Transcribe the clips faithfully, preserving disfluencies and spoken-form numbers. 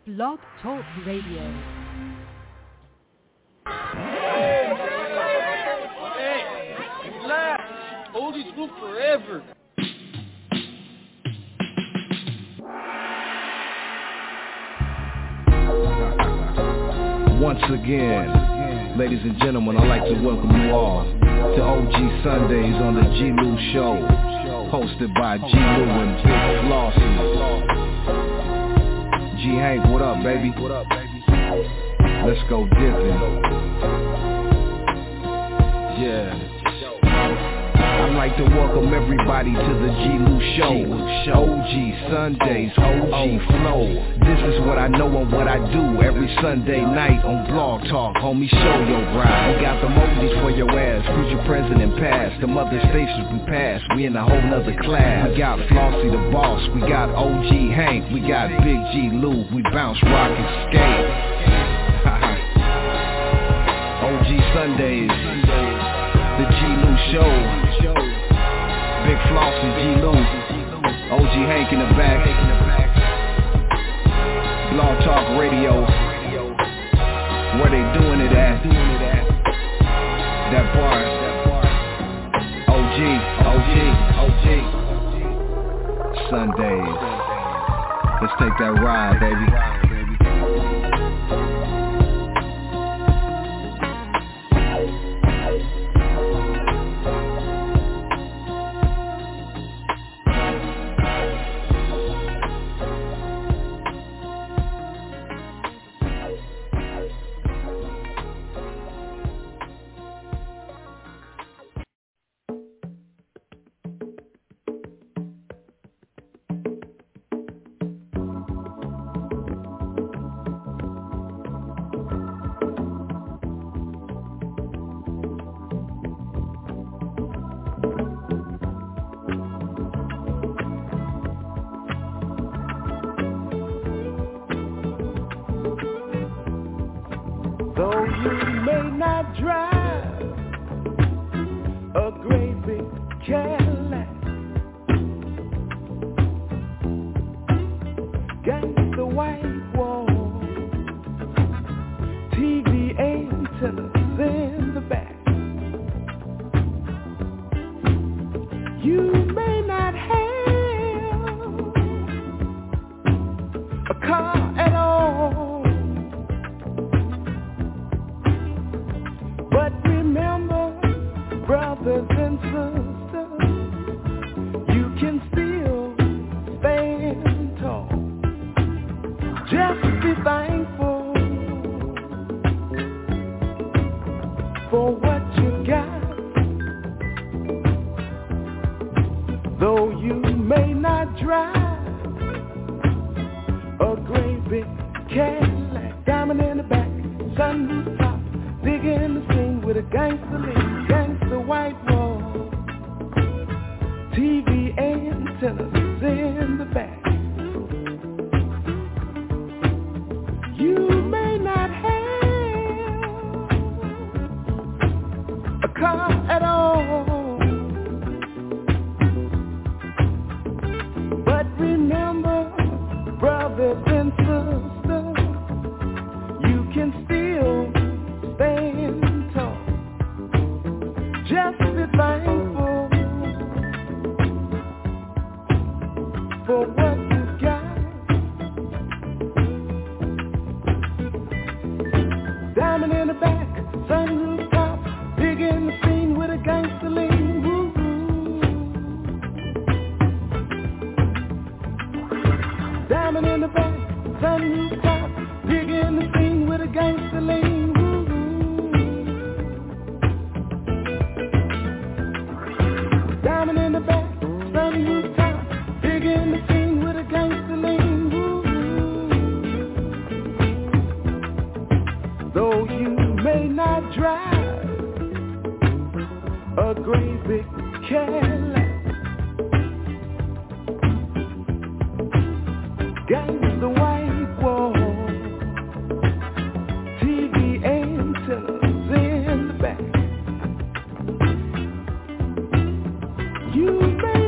Blog Talk Radio. Hey, relax. Oldies group forever. Once again, ladies and gentlemen, I'd like to welcome you all to O G Sundays on the G. Lou Show, hosted by G. Lou and Big Flossie. G. Hank, what up, baby? What up, baby? Let's go dipping. Yeah. I'd like to welcome everybody to the G. Lou Show. O G Sundays, O G Flow. This is what I know and what I do every Sunday night on Blog Talk. Homie, show your ride. We got the moldies for your ass, future present and past. The mother stations we pass, we in a whole nother class. We got Flossie the boss, we got O G Hank, we got Big G Lou. We bounce, rock, and skate. O G Sundays, the G. Lou Show. Big Flossie, G. Lou, O G Hank in the back. Blog Talk Radio, where they doing it at? That part. O G, O G, O G. Sundays. Let's take that ride, baby.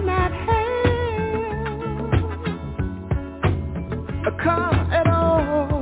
A car at all.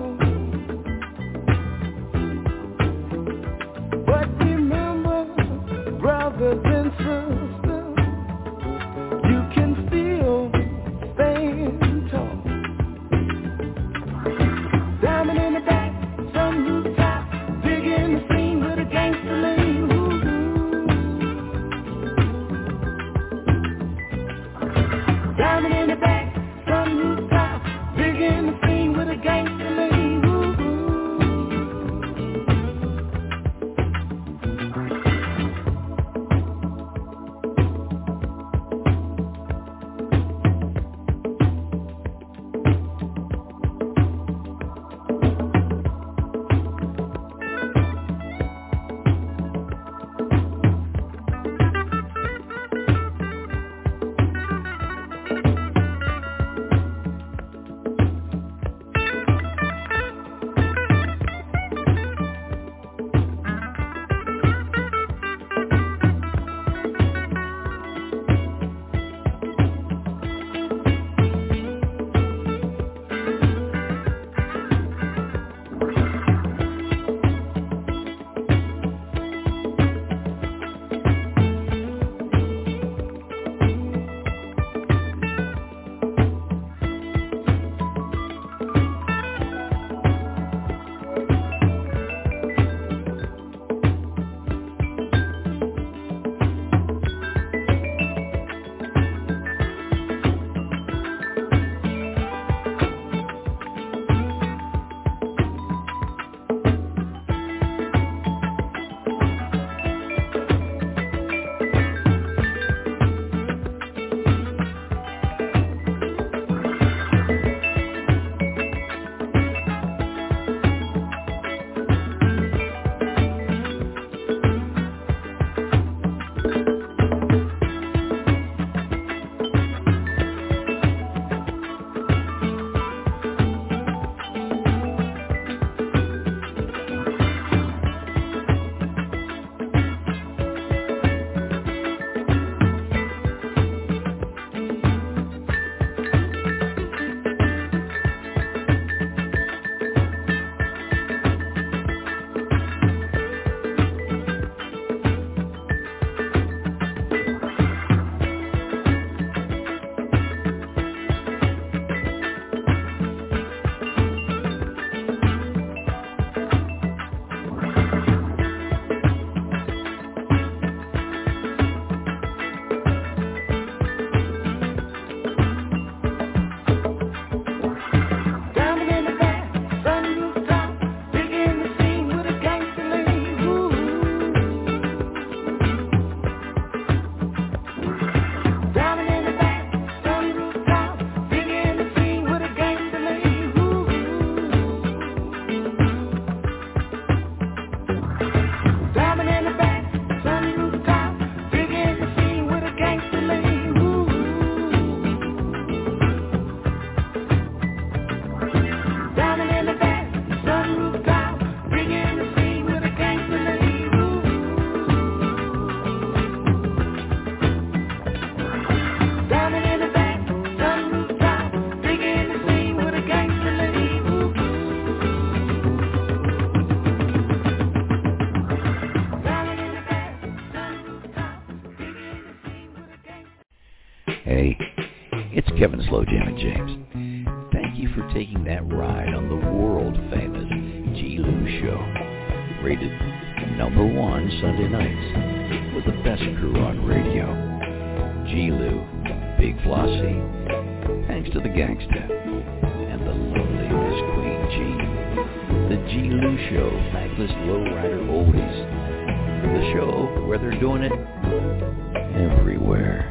Kevin Slow Jam and James. Thank you for taking that ride on the world-famous G. Lou Show. Rated number one Sunday nights with the best crew on radio. G. Lou, Big Flossie, thanks to the gangsta, and the lovely Miss Queen G. The G. Lou Show, thankless lowrider oldies. The show where they're doing it everywhere.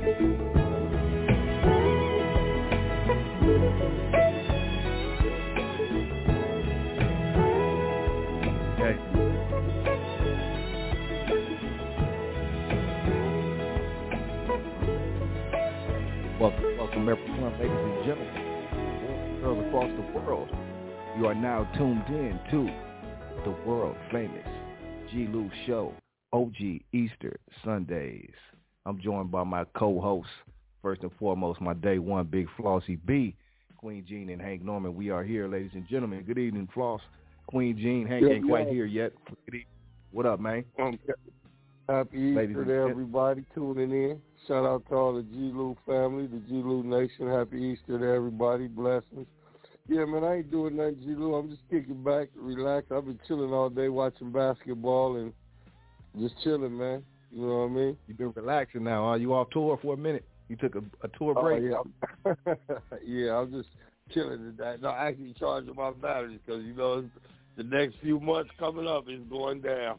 Okay. Welcome, welcome everyone, ladies and gentlemen, girls across the world. You are now tuned in to the world famous G. Lou Show, O G Easter Sundays. I'm joined by my co-hosts, first and foremost, my day one, Big Flossie B, Queen Jean, and Hank Norman. We are here, ladies and gentlemen. Good evening, Floss. Queen Jean, Hank yeah, ain't yeah. quite here yet. What up, man? Um, happy Easter ladies to everybody tuning in. Shout out to all the G. Lou family, the G. Lou Nation. Happy Easter to everybody. Blessings. Yeah, man, I ain't doing nothing, G. Lou. I'm just kicking back, relax. I've been chilling all day watching basketball and just chilling, man. You know what I mean? You've been relaxing now, huh? You off tour for a minute? You took a, a tour break? Oh, yeah. yeah, I'm just chilling today. No, I actually charging my batteries because, you know, the next few months coming up is going down.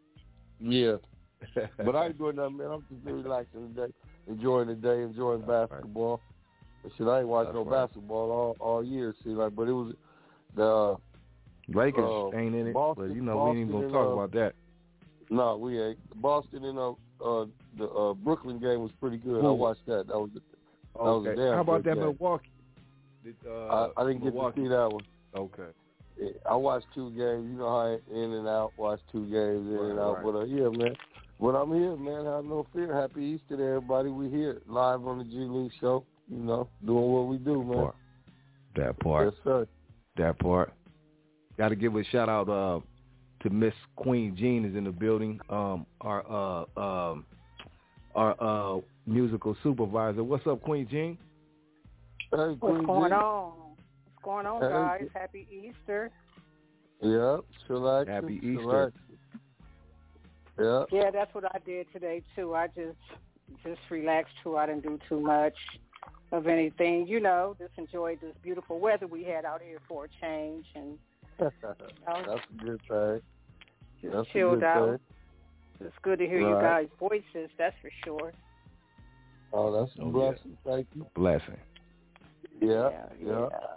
Yeah. But I ain't doing nothing, man. I'm just relaxing today, enjoying the day, enjoying That's basketball. Right. Shit, I ain't watched That's no right. basketball all, all year, see, like, but it was the Lakers uh, ain't in it, Boston, but you know Boston we ain't gonna and, talk uh, about that. No, we ain't. Boston and uh, uh the uh, Brooklyn game was pretty good. Ooh. I watched that. That was a, that okay. was a damn How about good that game. Milwaukee? Did, uh, I, I didn't Milwaukee. get to see that one. Okay. Yeah, I watched two games. You know how I in and out. Watched two games in right, and out. right. But uh, yeah, man. But I'm here, man. Have no fear. Happy Easter to everybody. We here live on the G. Lou Show. You know, doing what we do, that man. Part. That part. Yes, sir. That part. Got to give a shout out uh, to Miss Queen Jean is in the building. Um, our uh, um, our uh, musical supervisor. What's up, Queen Jean? Hey, Queen What's going Jean. on? What's going on, Hey. guys? Happy Easter. Yep. Chillax. Happy Easter. Yeah. Yeah, that's what I did today too. I just just relaxed too. I didn't do too much of anything. You know, just enjoyed this beautiful weather we had out here for a change, and That's a good thing. just That's chilled a good out. thing. It's good to hear Right. you guys' voices. That's for sure. Oh, that's a Oh, blessing. yeah. Thank you. Blessing. Yeah, yeah. yeah. yeah.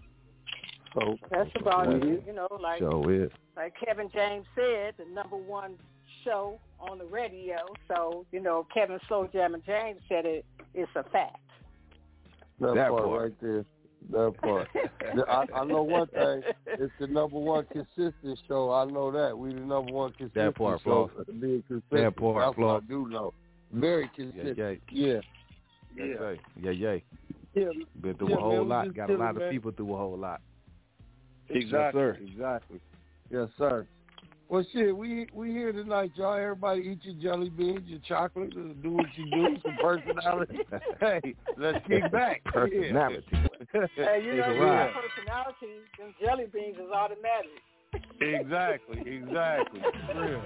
So That's about Blessing. it. You know, like Show is. like Kevin James said, the number one show on the radio. So, you know, Kevin Slow Jam and James said it. It's a fact. that, That part, part. right there. That part. I, I know one thing. It's the number one consistent show. I know that. We the number one consistent That part, show. Flo. Being consistent. That part, That's Flo. what I do know. Very consistent. Yeah, Yeah. yeah. Yeah. That's Yeah, yeah. Yeah. Been through Yeah, a whole man, we lot. just Got a chilling, lot of man. people through a whole lot. Exactly. Yes, sir. Exactly. Yes, sir. Well, shit, we we here tonight, y'all. Everybody eat your jelly beans, your chocolate, do what you do, some personality. Hey, let's kick back. Personality. Hey, you know, Take a you ride. got personality, them jelly beans is automatic. Exactly, exactly. For real.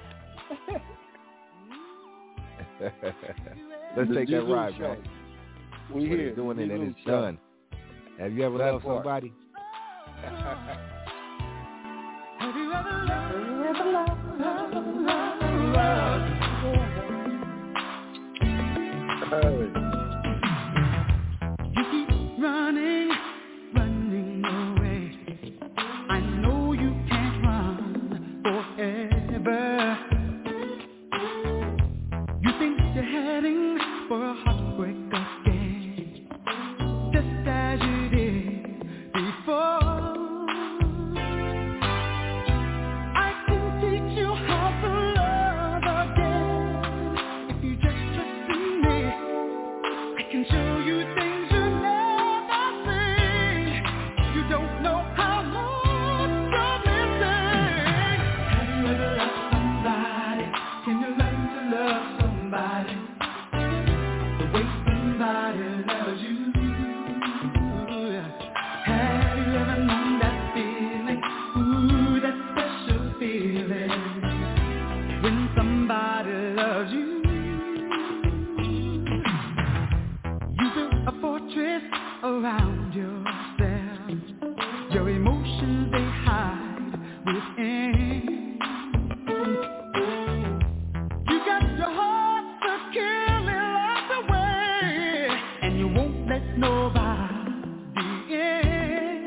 Let's The take G. that Lou ride, Show. man. We We're here. doing The it G. and Lou it's Show. done. Have you ever That loved part. somebody? Have you ever loved? Have you ever loved? Hey. You keep running, running away. I know you can't run forever. You think you're heading for a heartbreak again, just as you did before. I can teach you how to love again if you just trust in me. I can show you things you never seen. You don't know how much you're missing. Have you ever loved somebody? Can you learn to love somebody the way somebody loves you? emotions they hide within. You got your heart to kill it lots away, and you won't let nobody in.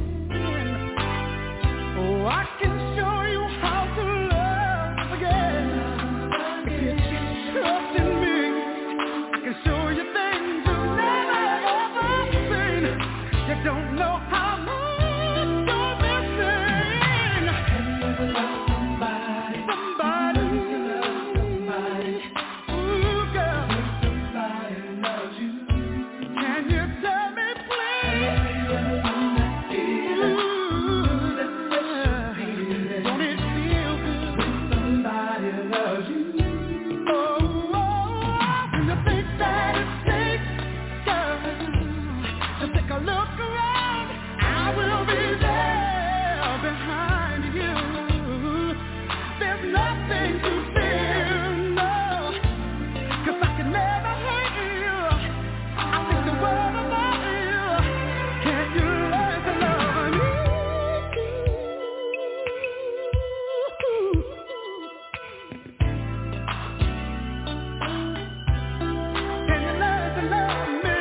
Oh, I can show you how to love again. If you just trust in me, I can show you things you've never ever seen. You don't know how much you're missing. Can you love somebody? Somebody. Somebody. Ooh, girl. Somebody loves you. Can you tell me, please? Ooh, don't it feel good when somebody loves you? Oh, oh, do you think that it takes, girl? Just take a look around. I will be there behind you. There's nothing to fear, no, 'cause I can never hurt you. I think the world about you. Can you learn to love me? Can you learn to love me?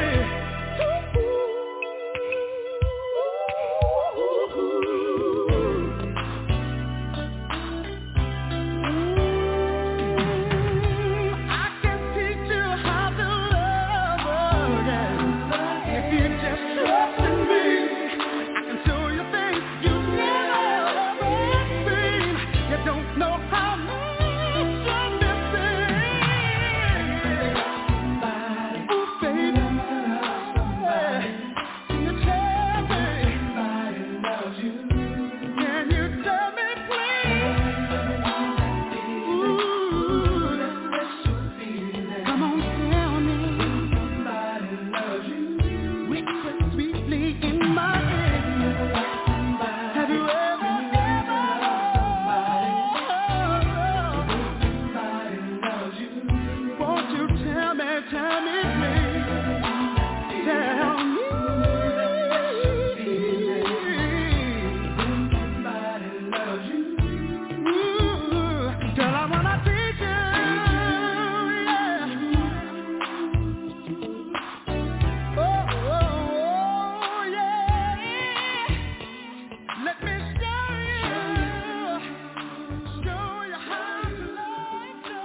I can teach you how to love again. If you just trust in me, I can show you things you've never seen. You don't know how much you're missing. Oh, baby, can you tell me? Can you tell me, please? Ooh, come on, tell me. Whisper sweetly in my ear. Have you ever, ever won't you tell me, tell me, please? Tell me. Ooh, girl, I wanna teach you, yeah. Oh, oh, oh, yeah. Let me show you, show you how to love you.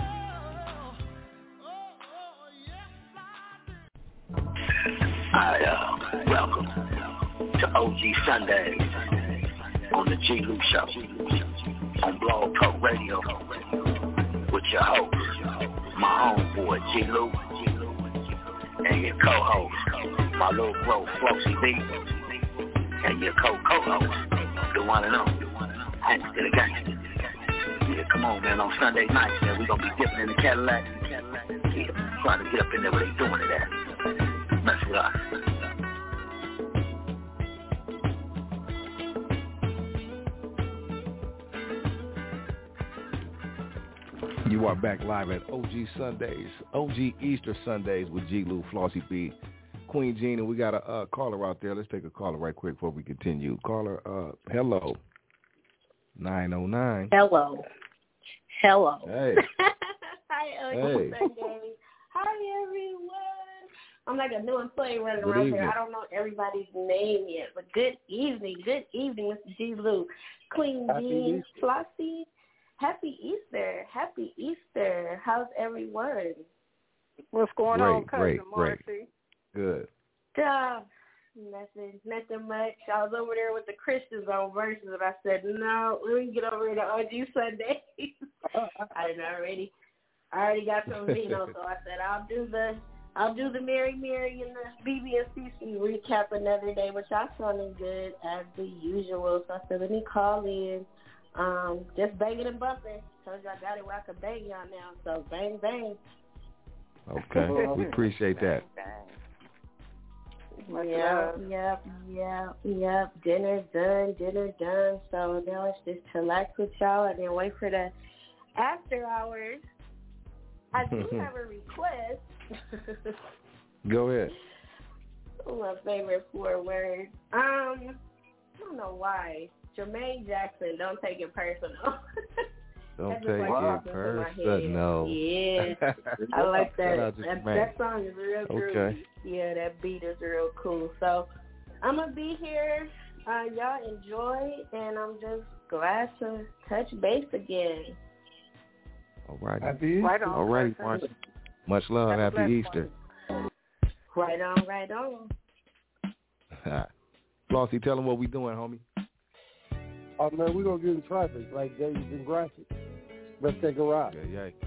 Oh, oh, yes, I do. Hi, uh, welcome to O G Sundays on the G. Lou Show on Blog Talk Radio with your host, my homeboy G. Lou, and your co-host, my little bro Flossy B, and your co-co-host, the one and only, Hank to the gang. Yeah, come on, man, on Sunday nights, man, we gonna be dipping in the Cadillac. Yeah, trying to get up in there where they doing it at. Mess with us. You are back live at O G Sundays, O G Easter Sundays with G. Lou, Flossy B, Queen Jean, and we got a uh, caller out there. Let's take a caller right quick before we continue. Caller, uh, hello, nine oh nine. Hello. Hello. Hey. Hi, O G Hey. Sundays. Hi, everyone. I'm like a new employee running Good around evening. here. I don't know everybody's name yet, but good evening. Good evening, Mister G. Lou. Queen Happy Jean, Easter. Flossie. Happy Easter. Happy Easter. How's everyone? What's going Great, on, Cousin great, Marcy? great. Good. Uh, nothing, nothing much. I was over there with the Christians on Versus, and I said, no, let me get over here to O G Sunday. I didn't already, I already got some vino, so I said I'll do the, I'll do the Mary Mary and the B B and C C recap another day, which I sounded good as the usual. So I said, let me call in. Um, just banging and bumping. Told you I got it where I can bang y'all now. So bang, bang. Okay, we appreciate that. Yep, yep, yep, yep. Dinner done, dinner done. So now it's just to relax with y'all and then wait for the after hours. I do have a request. Go ahead. My favorite four words. Um, I don't know why. Jermaine Jackson, don't take it personal. Don't That's take like it personal. Yeah, I like that. That, that song is real groovy. Okay. Yeah, that beat is real cool. So I'm gonna be here. Uh, y'all enjoy, and I'm just glad to touch base again. All right. Happy Easter. Right on. All right, Marcia. Much love. Have a Happy blessed Easter. Right on, right on. Flossie, tell them what we doing, homie. Oh, man, we're going to get in traffic like Davies and Graphics. Let's take a ride. Yeah, yeah.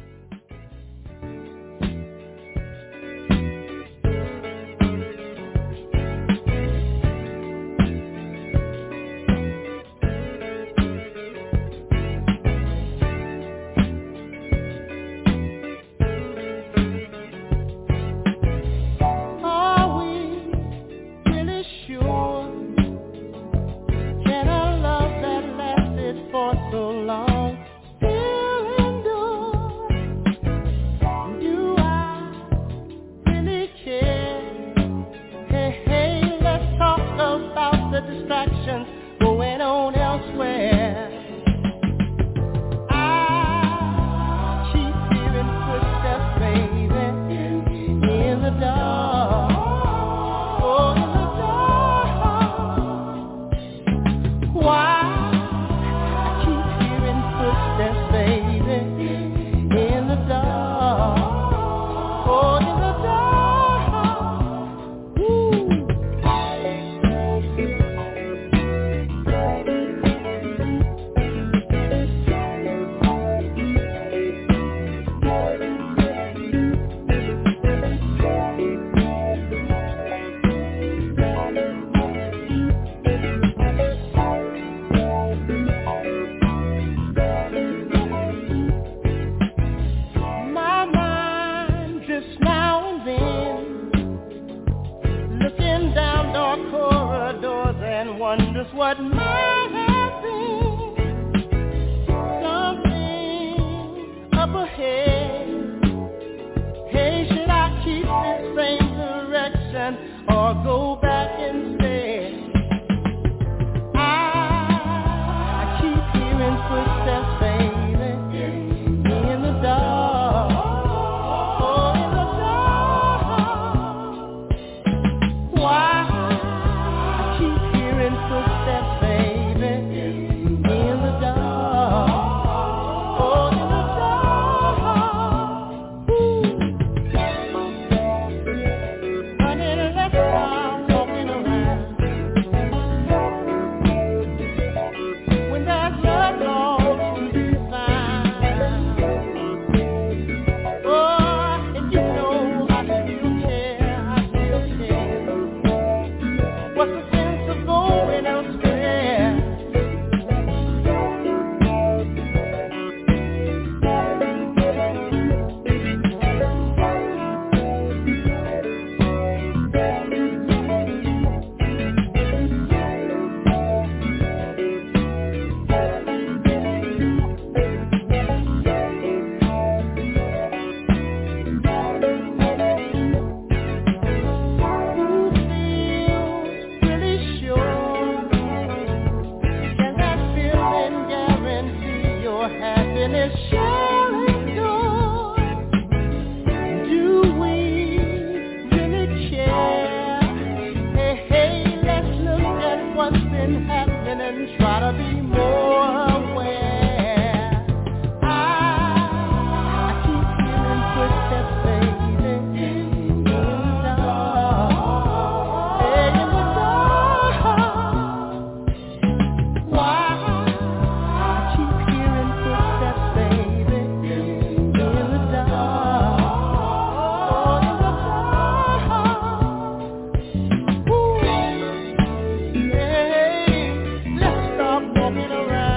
Walking around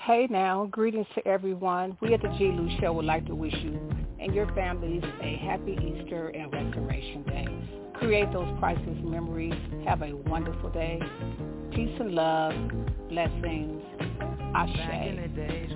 Hey now, greetings to everyone. We at the G. Lou Show would like to wish you and your families a happy Easter and Restoration Day. Create those priceless memories. Have a wonderful day. Peace and love. Blessings. Ashe.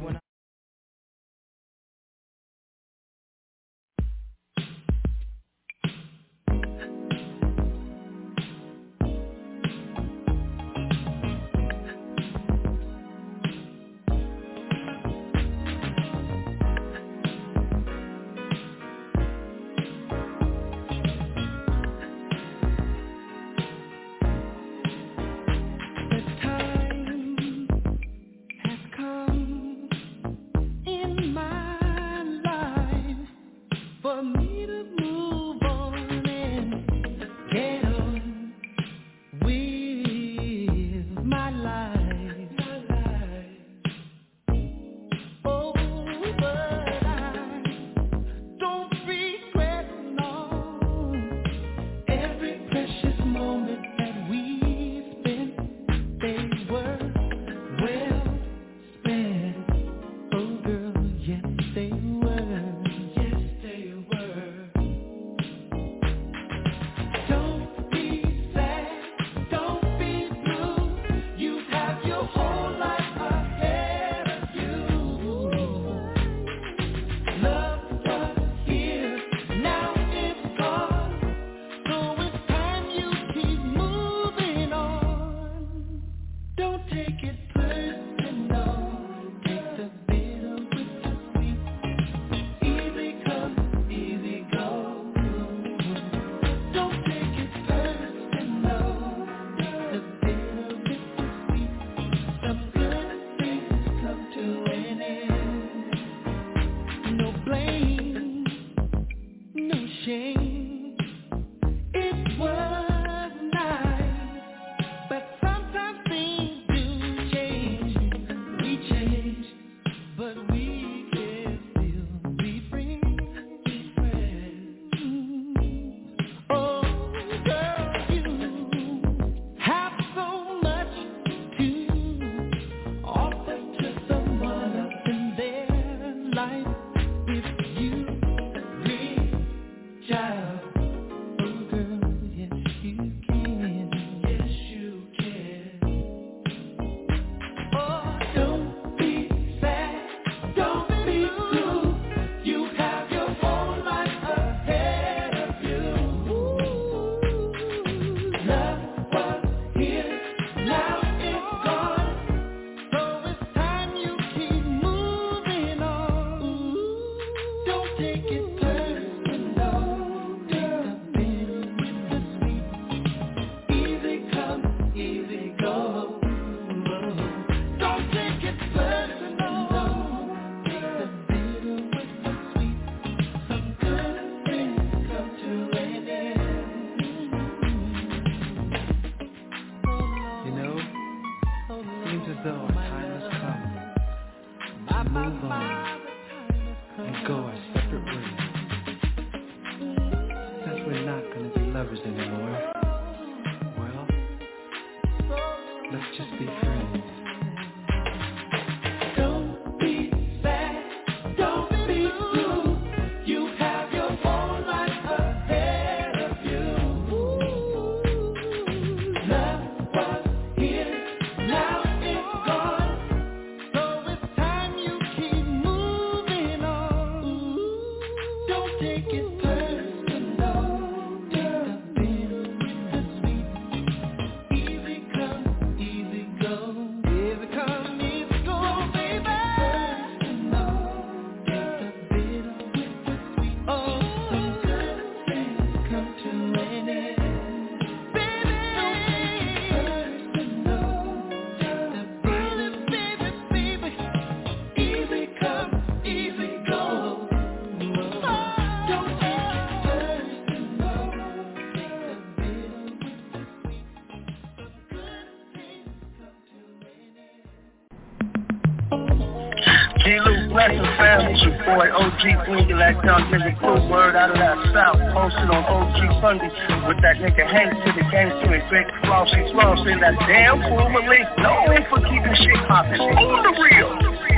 Blessing fam, it's your boy O G Blinky, that young nigga cool word out of that south. Posted on O G Sunday with that nigga Hank to the gangster and Big Flossy Floss in that damn fool Malik. Known for keeping shit poppin'. On the real.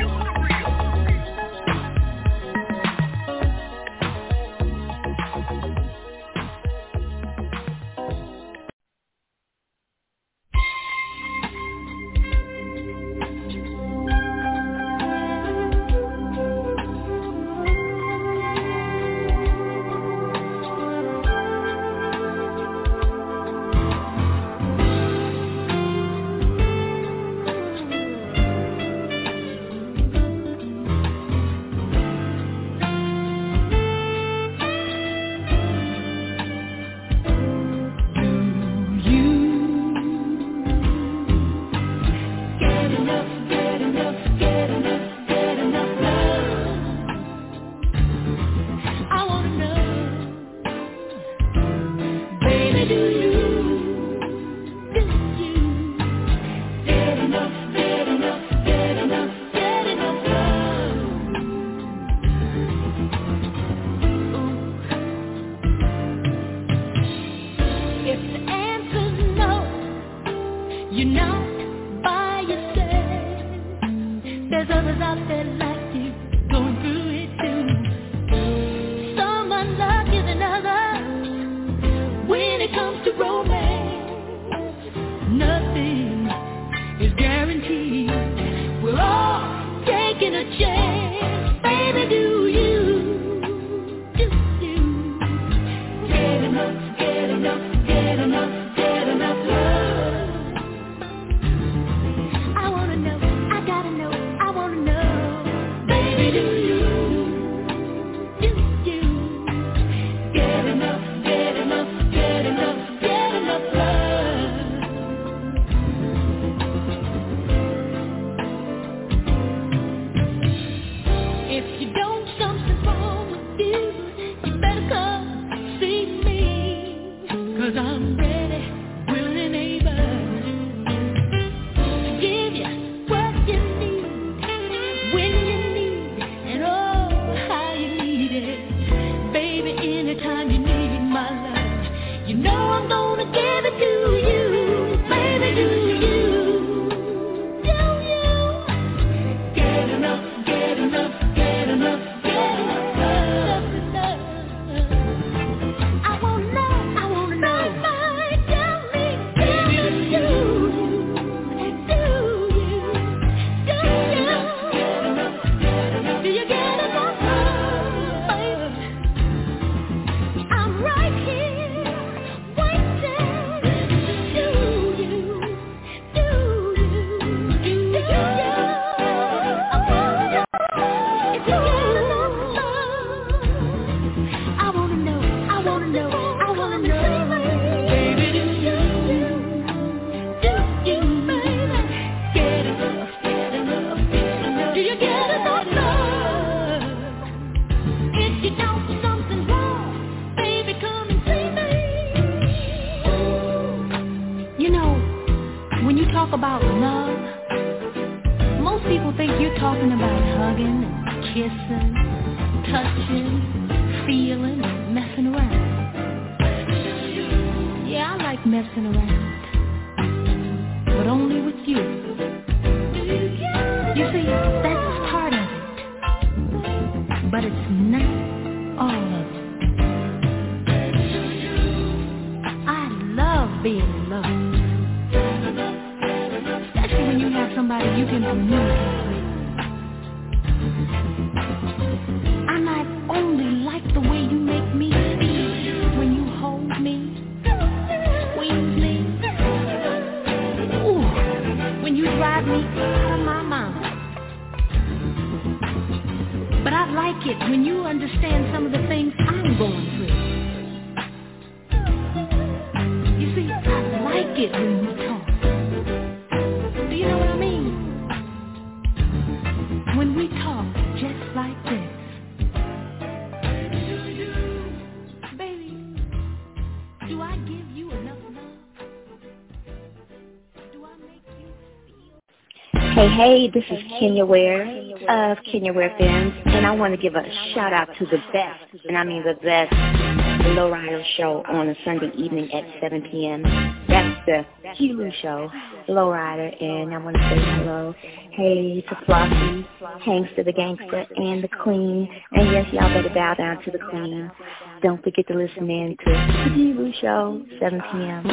Hey, hey, this is Kenya Ware of Kenya Ware Films, and I want to give a shout out to the best, and I mean the best, Lowrider show on a Sunday evening at seven p.m. That's the G. Lou Show, Lowrider, and I want to say hello, hey to Flossie, Hangster the Gangster, and the Queen, and yes, y'all better bow down to the Queen. Don't forget to listen in to the G. Lou Show, seven p.m.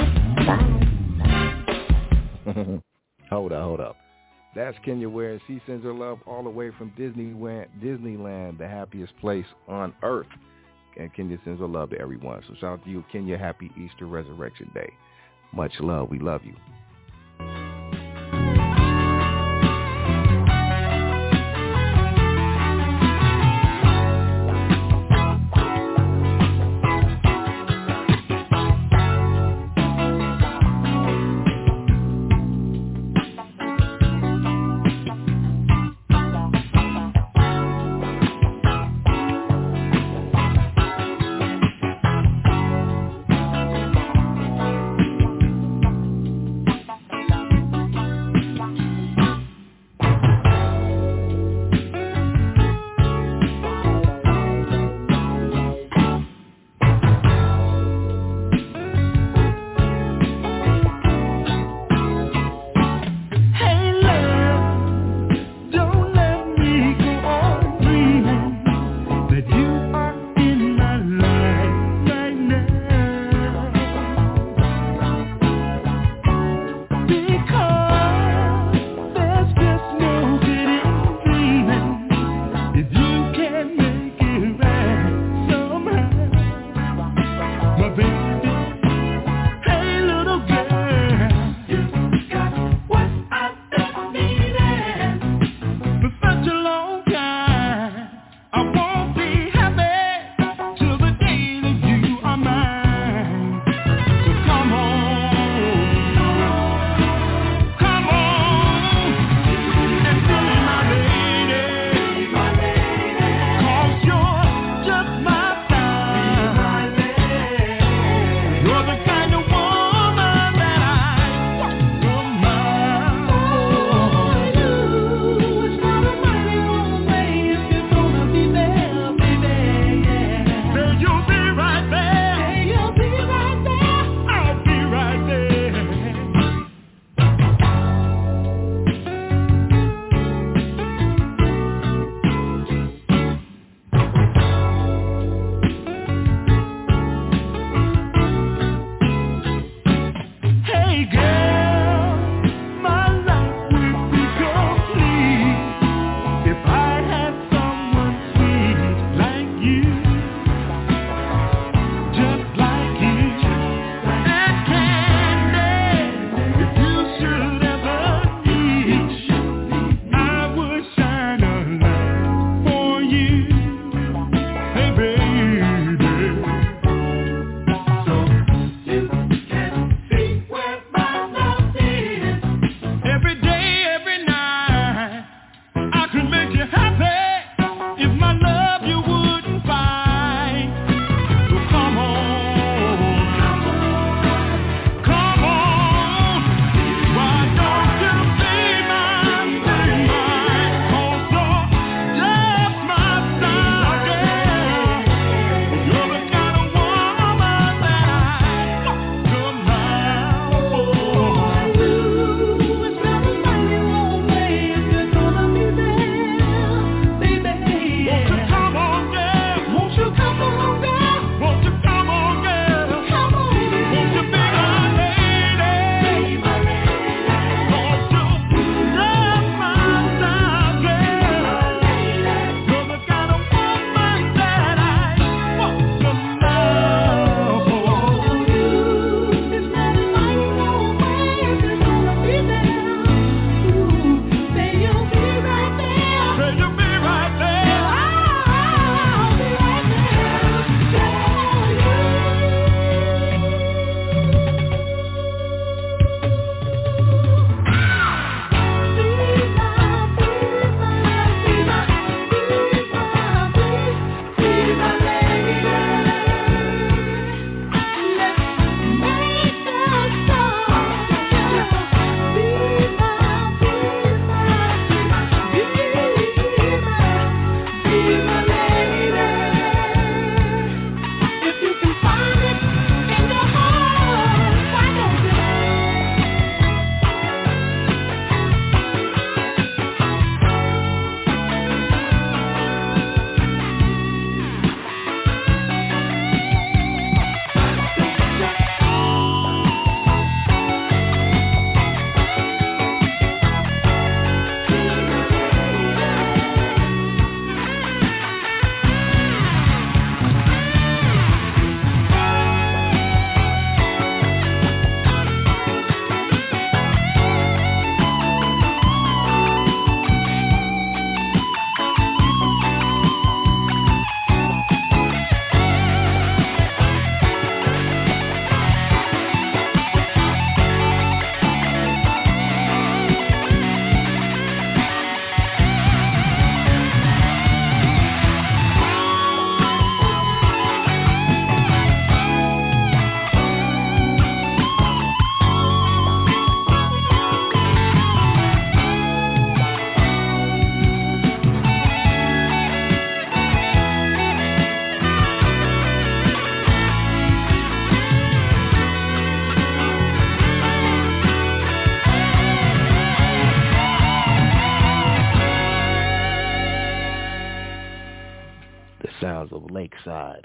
Bye. Hold up, hold up. That's Kenya Ware, and she sends her love all the way from Disneyland, Disneyland, the happiest place on earth. And Kenya sends her love to everyone. So shout out to you, Kenya. Happy Easter Resurrection Day. Much love. We love you. shores of Lakeside.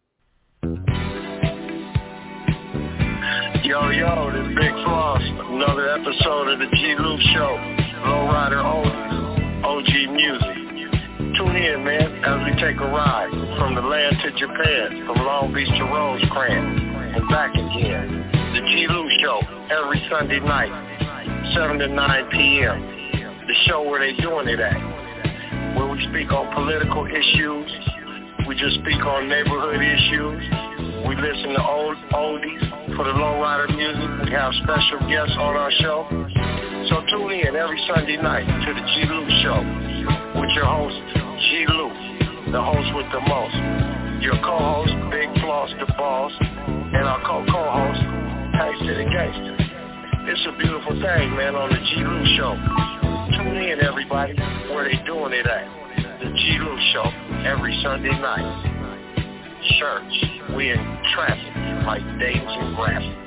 Yo, yo, this Big Floss, another episode of the G. Lou Show, Lowrider Oldies, O G Music. Tune in, man, as we take a ride from the land to Japan, from Long Beach to Rosecrans, and back again. The G. Lou Show, every Sunday night, seven to nine p.m. The show where they doing it at, where we speak on political issues, we just speak on neighborhood issues, we listen to old oldies for the lowrider music, we have special guests on our show. So tune in every Sunday night to the G. Lou Show with your host, G. Lou, the host with the most. Your co-host, Big Floss the Boss, and our co-co-host, Taste the Gangster. It's a beautiful thing, man, on the G. Lou Show. Tune in, everybody, where they doing it at. The G. Lou Show, every Sunday night. Church, we in traffic like Dayton's and Grafton.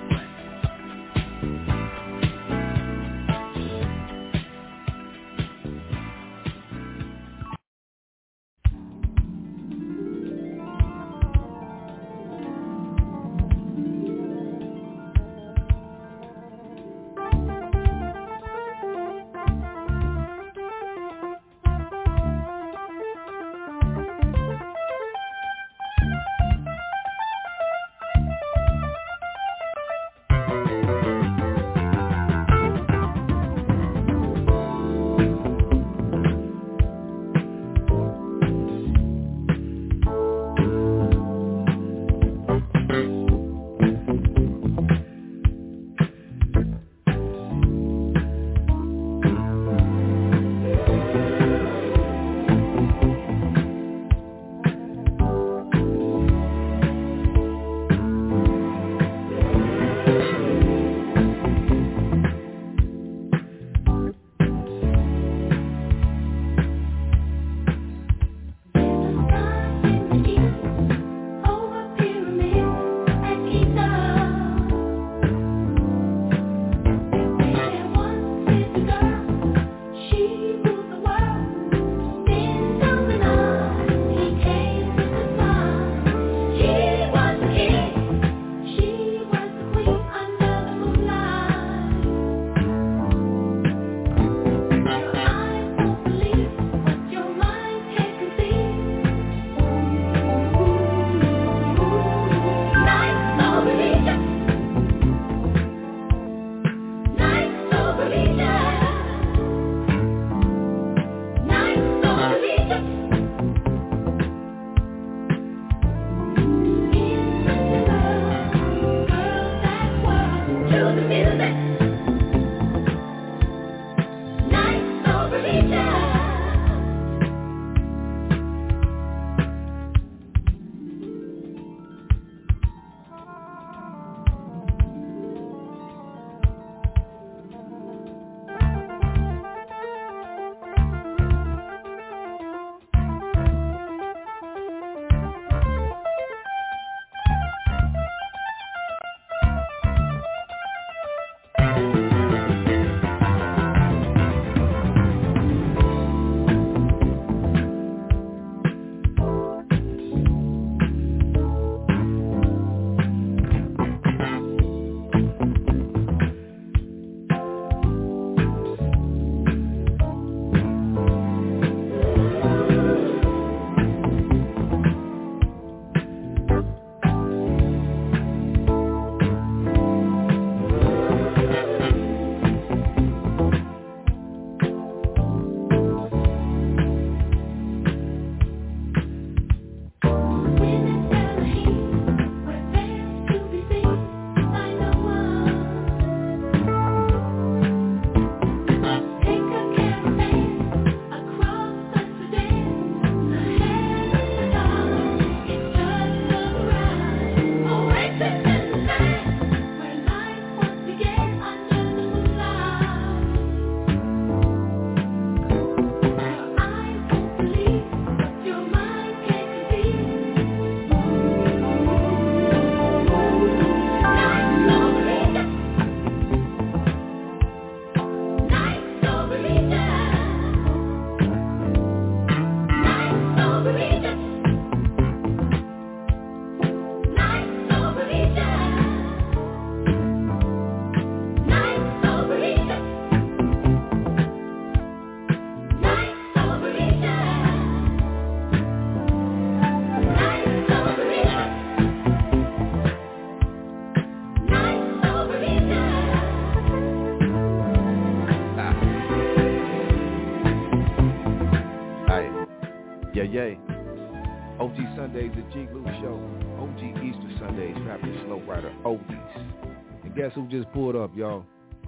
Show. O G Easter Sundays, Fabulous Slow Rider Oldies. And guess who just pulled up, y'all?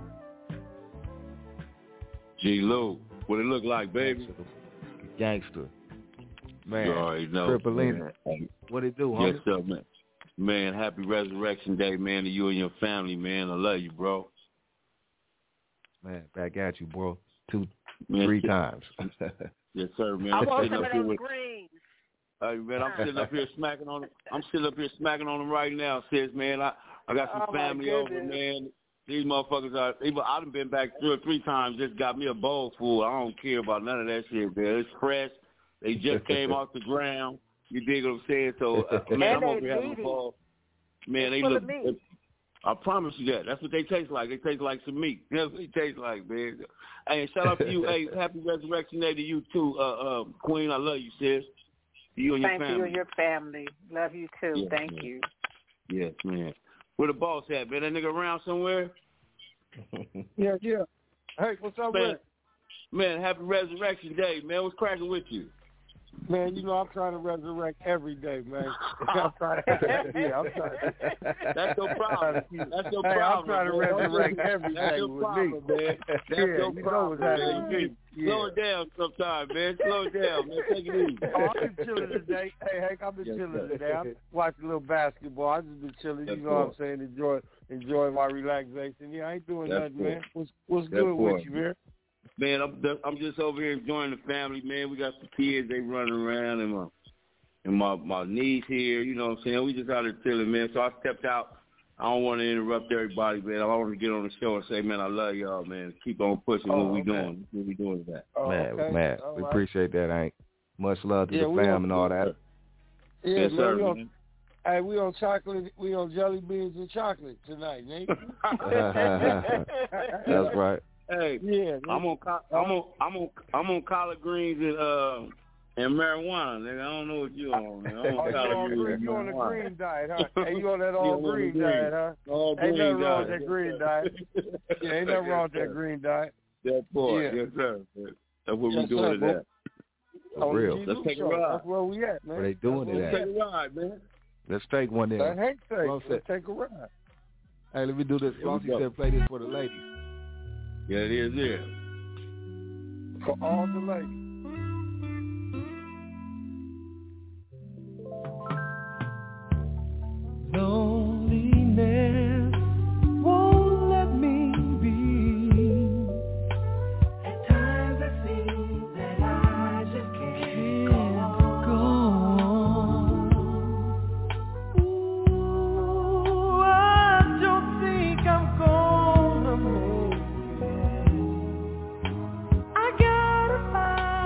G. Lou. What it look like, baby? Gangster. Man, you already know. Tripolina. What it do, homie? Yes, sir, man. Man, happy Resurrection Day, man, to you and your family, man. I love you, bro. Man, back at you, bro. Two, man, three times. Yes, sir, man. I I'm want some up of here those with, greens. Hey, man, I'm sitting up here smacking on them. I'm sitting up here smacking on them right now, sis, man. I, I got some oh family over, man. These motherfuckers are, even, I done been back two or three times, just got me a bowl full. I don't care about none of that shit, man. It's fresh. They just came off the ground. You dig what I'm saying? So, uh, man, I'm over here having a ball. Man, they look, I promise you that. That's what they taste like. They taste like some meat. That's what they taste like, man. Hey, shout out to you. Hey, happy Resurrection Day to you, too, uh, uh, Queen. I love you, sis. To you and your Thank family. you and your family. Love you, too. Yes, Thank man. you. Yes, man. Where the boss at, man? That nigga around somewhere? Yeah, yeah. Hey, what's up, man? Rick? Man, happy Resurrection Day, man. What's cracking with you? Man, you know I'm trying to resurrect every day, man. I'm trying to, yeah, I'm trying to. That's your problem. That's your hey, problem. I'm trying to man. resurrect every That's day your with problem, me. man. That's yeah, your you problem, know what's man. happening. You Yeah. Slow it down sometime, man. Slow it down, man. Take it easy. Oh, I've been chilling today. Hey, Hank, I've been Yes, chilling sir. today. I'm watching a little basketball. I've just been chilling. That's you know cool. what I'm saying? Enjoy, enjoy my relaxation. Yeah, I ain't doing That's nothing, cool. man. What's, what's That's good cool. with you, man? Man, I'm just, I'm just over here enjoying the family, man. We got some kids, they running around, and my and my my niece here. You know what I'm saying? We just out here chilling, man. So I stepped out. I don't want to interrupt everybody, man. I want to get on the show and say, man, I love y'all, man. Keep on pushing Oh, what we okay. doing. What we doing with that. Oh, man, okay. man, All we right. appreciate that, Hank. Much love to Yeah, the we fam on- and all that. Yeah, Yes, man, sir, we on, man. hey, we on chocolate. We on jelly beans and chocolate tonight, Nate. That's right. Hey, yeah, I'm on, co- I'm on, I'm on, I'm on collard greens and uh and marijuana, nigga. I don't know what you on, man. I'm Oh, on you collard on greens. green, and you on the marijuana. green diet, huh? Hey, you on that Yeah, all I'm on the green green. diet, huh? All Ain't green nothing wrong with diet. that green diet. Yeah, ain't nothing wrong with that green diet. That boy, Yeah. yes sir. That's what Yes, we doing sir, today. For On the real. G Let's Luke take a show. ride. That's where we at, man. Where they doing That's it where at? we Take a ride, man. Let's take one That then. Hank say, Well said. let's take a ride. Hey, let me do this. Here we Flossie go. said play this for the ladies. Yeah, it is there. For all the ladies. Loneliness won't let me be. At times it seems that I just can't go on. Ooh, I don't think I'm gonna make it. I gotta find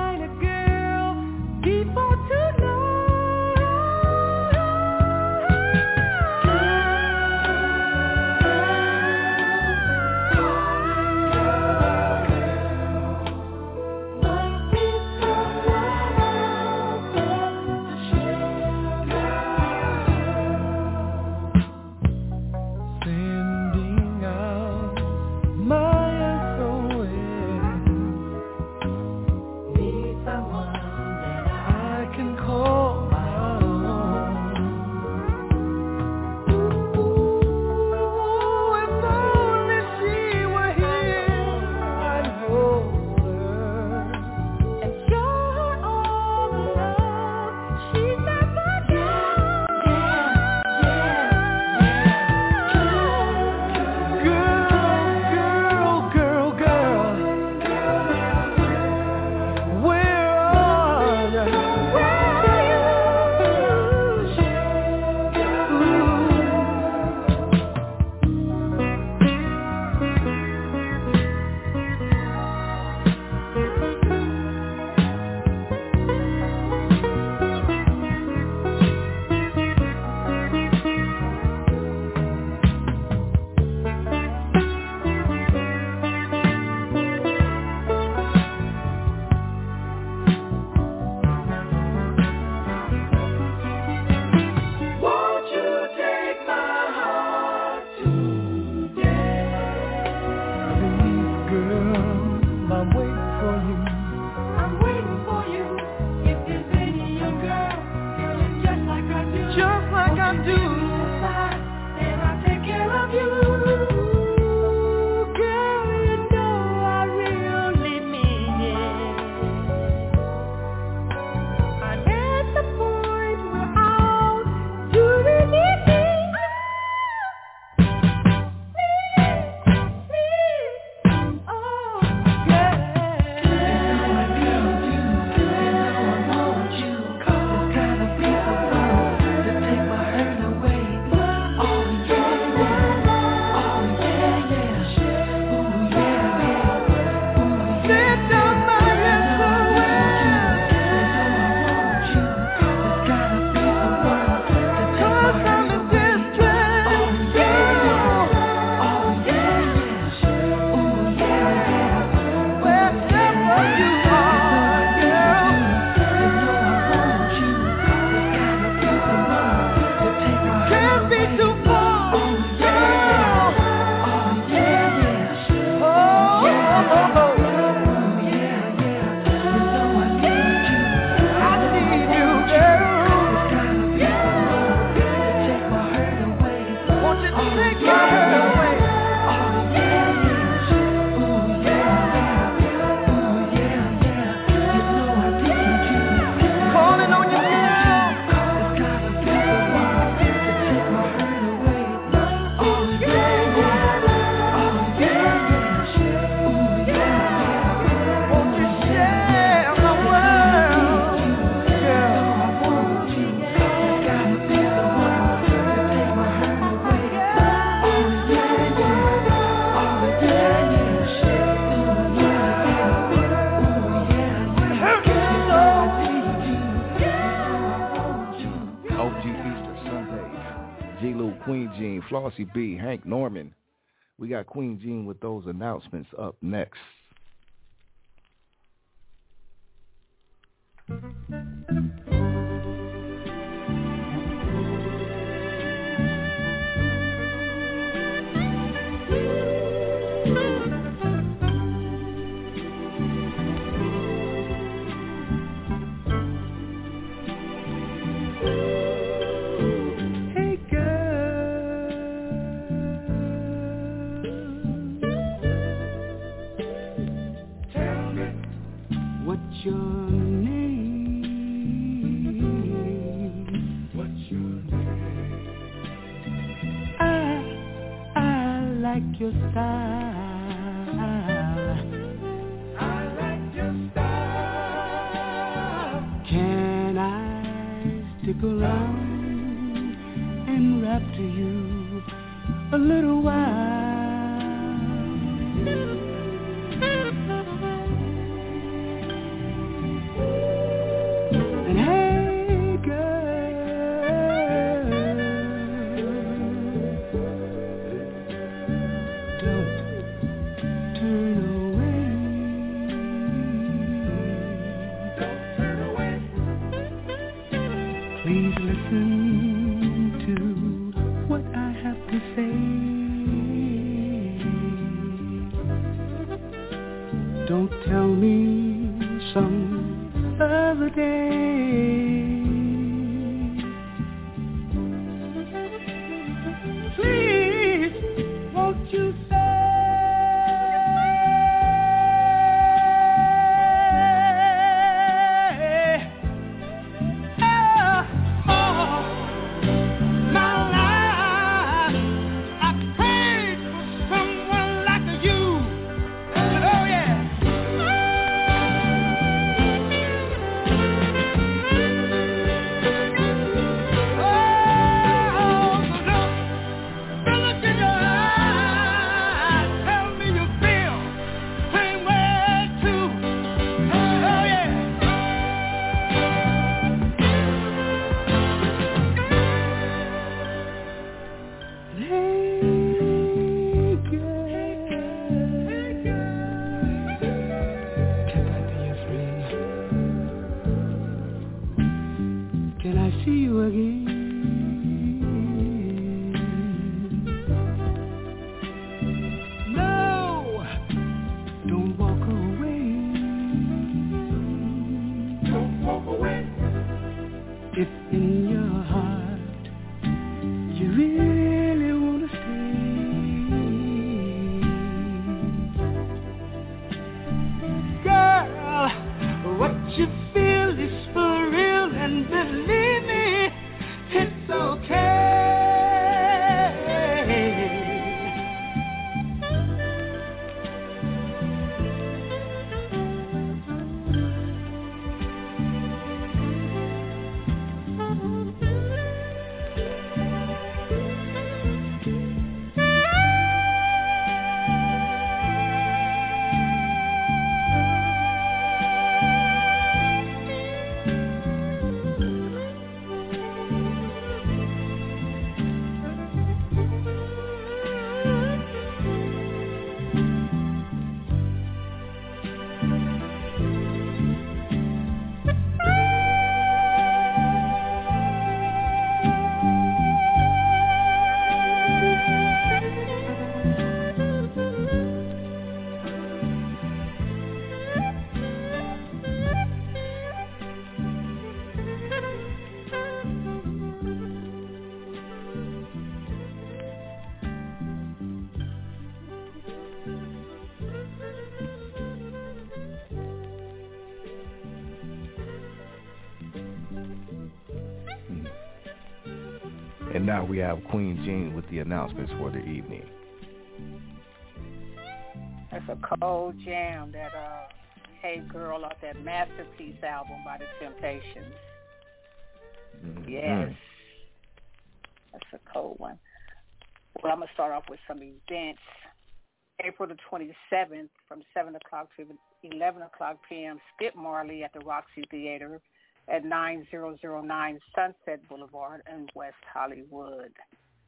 G-Lou, Queen Jean, Flossie B, Hank Norman. We got Queen Jean with those announcements up next. Your name? What's your name? I I like your style. I like your style. Can I stick around and rap to you a little while? Don't tell me some other day. Please, won't you say, oh, oh, my life, I prayed for someone like you. Oh, yeah. Can I see you again? No, don't walk away. Don't walk away. If in your heart you really want to stay, girl, what you feel is for real, and believe me, it's okay. And now we have Queen Jean with the announcements for the evening. That's a cold jam, that uh, Hey Girl off that Masterpiece album by The Temptations. Mm-hmm. Yes. That's a cold one. Well, I'm going to start off with some events. April the twenty-seventh from seven o'clock to eleven o'clock p.m., Skip Marley at the Roxy Theater at nine thousand nine Sunset Boulevard in West Hollywood.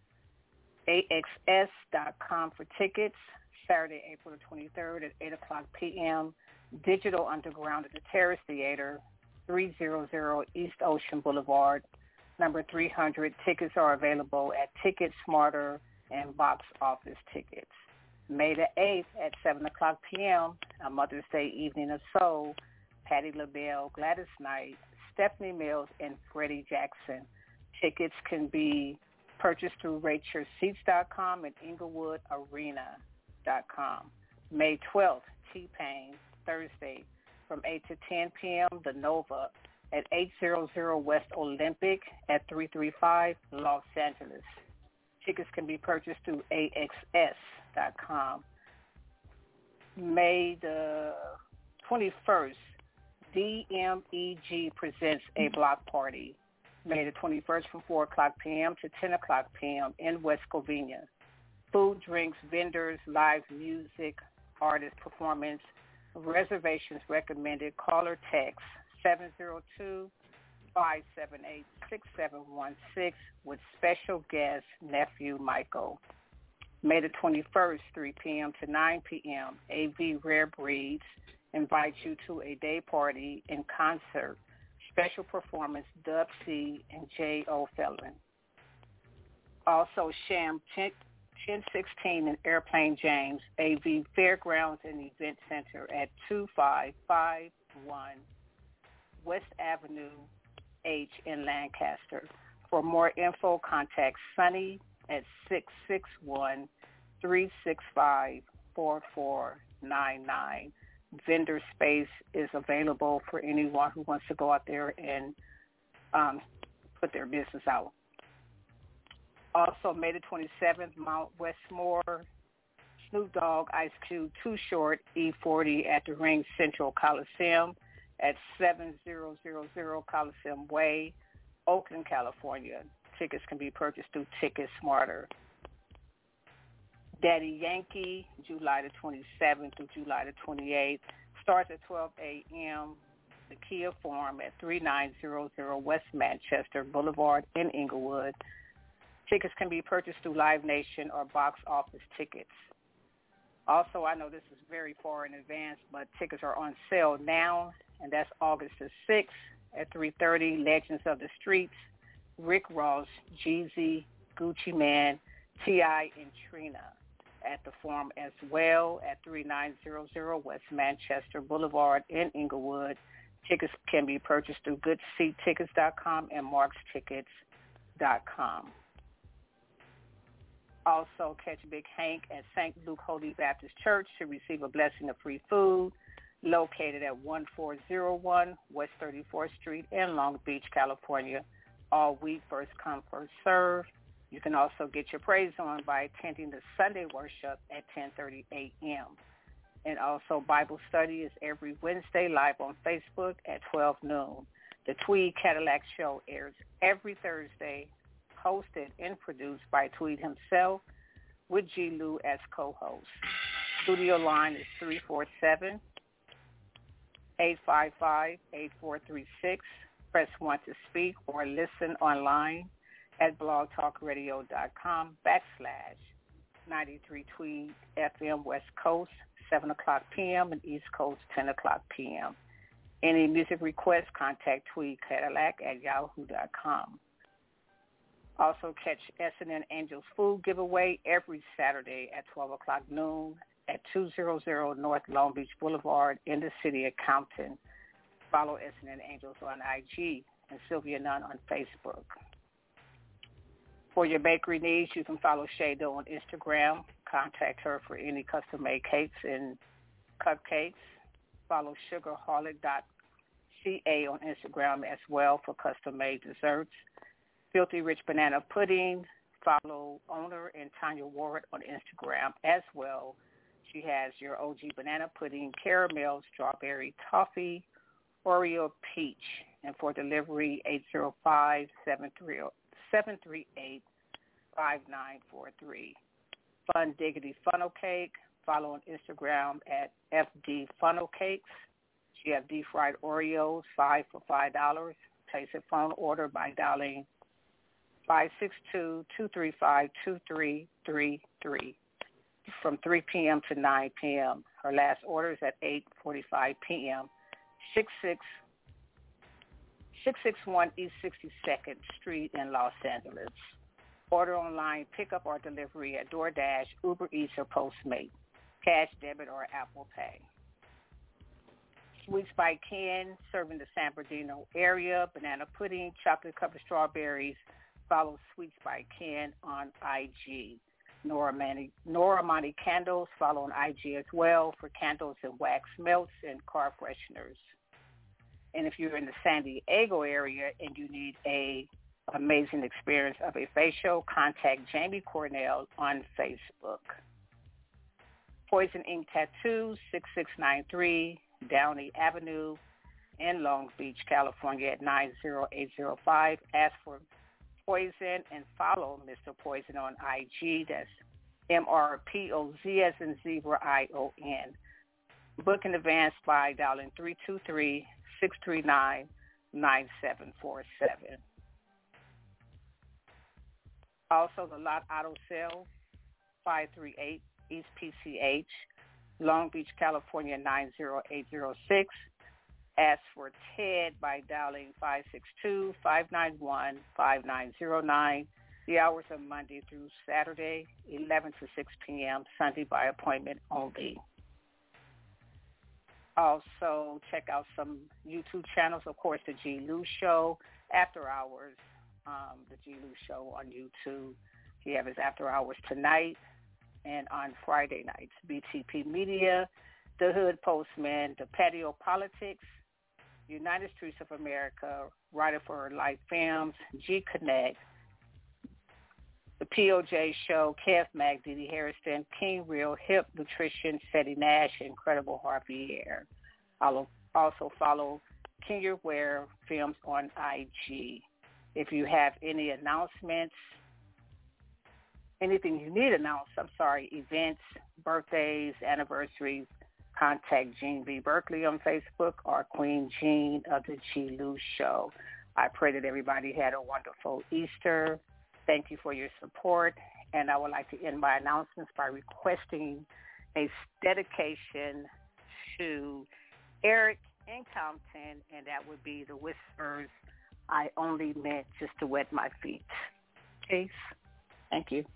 A X S dot com for tickets. Saturday, April the twenty-third at eight o'clock p.m. Digital Underground at the Terrace Theater, three hundred East Ocean Boulevard, number three hundred. Tickets are available at Ticket Smarter and Box Office Tickets. May the eighth at seven o'clock p.m., a Mother's Day Evening of Soul, Patti LaBelle, Gladys Knight, Stephanie Mills, and Freddie Jackson. Tickets can be purchased through rate your seats dot com and Inglewood Arena dot com. May twelfth, T-Pain, Thursday, from eight to ten p.m., The Nova at eight hundred West Olympic at three thirty-five Los Angeles. Tickets can be purchased through A X S dot com. May the twenty-first, D M E G presents a block party. May the twenty-first from four o'clock p.m. to ten o'clock p.m. in West Covina. Food, drinks, vendors, live music, artist performance. Reservations recommended. Call or text seven zero two, five seven eight, six seven one six with special guest Nephew Michael. May the twenty-first, three p.m. to nine p.m., A V Rare Breeds invites you to a day party in concert. Special performance, Dub C and J O Felon. Also, Sham ten sixteen and Airplane James, A V Fairgrounds and Event Center at two five five one West Avenue H in Lancaster. For more info, contact Sunny at six six one, three six five, four four nine nine. Vendor space is available for anyone who wants to go out there and um, put their business out. Also, May the twenty-seventh, Mount Westmore, Snoop Dogg, Ice Cube, Too Short, E forty at the Ring Central Coliseum at seven thousand Coliseum Way, Oakland, California. Tickets can be purchased through Ticket Smarter. Daddy Yankee, July the twenty-seventh through July the twenty-eighth, starts at twelve a.m. The Kia Forum at thirty-nine hundred West Manchester Boulevard in Inglewood. Tickets can be purchased through Live Nation or Box Office Tickets. Also, I know this is very far in advance, but tickets are on sale now, and that's August the sixth at three thirty, Legends of the Streets, Rick Ross, Jeezy, Gucci Mane, T I, and Trina at the Forum as well at thirty-nine hundred West Manchester Boulevard in Inglewood. Tickets can be purchased through good seat tickets dot com and marks tickets dot com. Also, catch Big Hank at Saint Luke Holy Baptist Church to receive a blessing of free food, located at one four zero one West thirty-fourth Street in Long Beach, California. All week, first come, first serve. You can also get your praise on by attending the Sunday worship at ten thirty a.m. And also Bible study is every Wednesday live on Facebook at twelve noon. The Tweed Cadillac Show airs every Thursday, hosted and produced by Tweed himself with G. Lou as co-host. Studio line is three four seven, eight five five, eight four three six. Press one to speak or listen online at blogtalkradio.com backslash 93 Tweed F M West Coast, seven o'clock p.m. and East Coast, ten o'clock p.m. Any music requests, contact Tweed Cadillac at yahoo dot com. Also catch S and N Angels Food Giveaway every Saturday at twelve o'clock noon at two hundred North Long Beach Boulevard in the city of Compton. Follow S and N Angels on I G and Sylvia Nunn on Facebook. For your bakery needs, you can follow Shay Doe on Instagram. Contact her for any custom-made cakes and cupcakes. Follow sugarholic dot c a on Instagram as well for custom-made desserts. Filthy Rich Banana Pudding. Follow owner and Tanya Ward on Instagram as well. She has your O G banana pudding, caramel, strawberry, toffee, Oreo peach. And for delivery, eight zero five, seven three eight, five nine four three. Fun Diggity Funnel Cake. Follow on Instagram at F D Funnel Cakes. She has deep-fried Oreos, five for five dollars. Place a phone order by dialing five six two, two three five, two three three three from three p.m. to nine p.m. Her last order is at eight forty-five p.m. six six one East sixty-second Street in Los Angeles. Order online, pickup or delivery at DoorDash, Uber Eats, or Postmate. Cash, debit, or Apple Pay. Sweets by Ken, serving the San Bernardino area. Banana pudding, chocolate covered strawberries. Follow Sweets by Ken on I G. Nora Money, Nora Money Candles, follow on I G as well for candles and wax melts and car fresheners. And if you're in the San Diego area and you need a amazing experience of a facial, contact Jamie Cornell on Facebook. Poison Ink Tattoos, six six nine three Downey Avenue in Long Beach, California at nine zero eight zero five. Ask for Poison and follow Mister Poison on I G. That's M R P O Z as in zebra I O N. Book in advance by dialing three two three, six three nine, nine seven four seven. Also, the Lot Auto Sale, five three eight East P C H, Long Beach, California, nine zero eight zero six. Ask for Ted by dialing five six two, five nine one, five nine zero nine. The hours are Monday through Saturday, eleven to six p.m., Sunday by appointment only. Also, check out some YouTube channels, of course, the G. Lou Show, After Hours, um, the G. Lou Show on YouTube. He has his After Hours tonight and on Friday nights. B T P Media, The Hood Postman, The Patio Politics, United Streets of America, Writer for Life Films, G Connect, The P O J Show, Kev Mack, Didi Harrison, King Real, Hip Nutrition, Seti Nash, Incredible Harvey Air. I'll also follow Kenya Ware Films on I G. If you have any announcements, anything you need announced, I'm sorry, events, birthdays, anniversaries, contact Jean B. Berkeley on Facebook or Queen Jean of the G. Lou Show. I pray that everybody had a wonderful Easter. Thank you for your support. And I would like to end my announcements by requesting a dedication to Eric in Compton, and that would be the Whispers, I Only Meant Just to Wet My Feet. Peace. Thank you.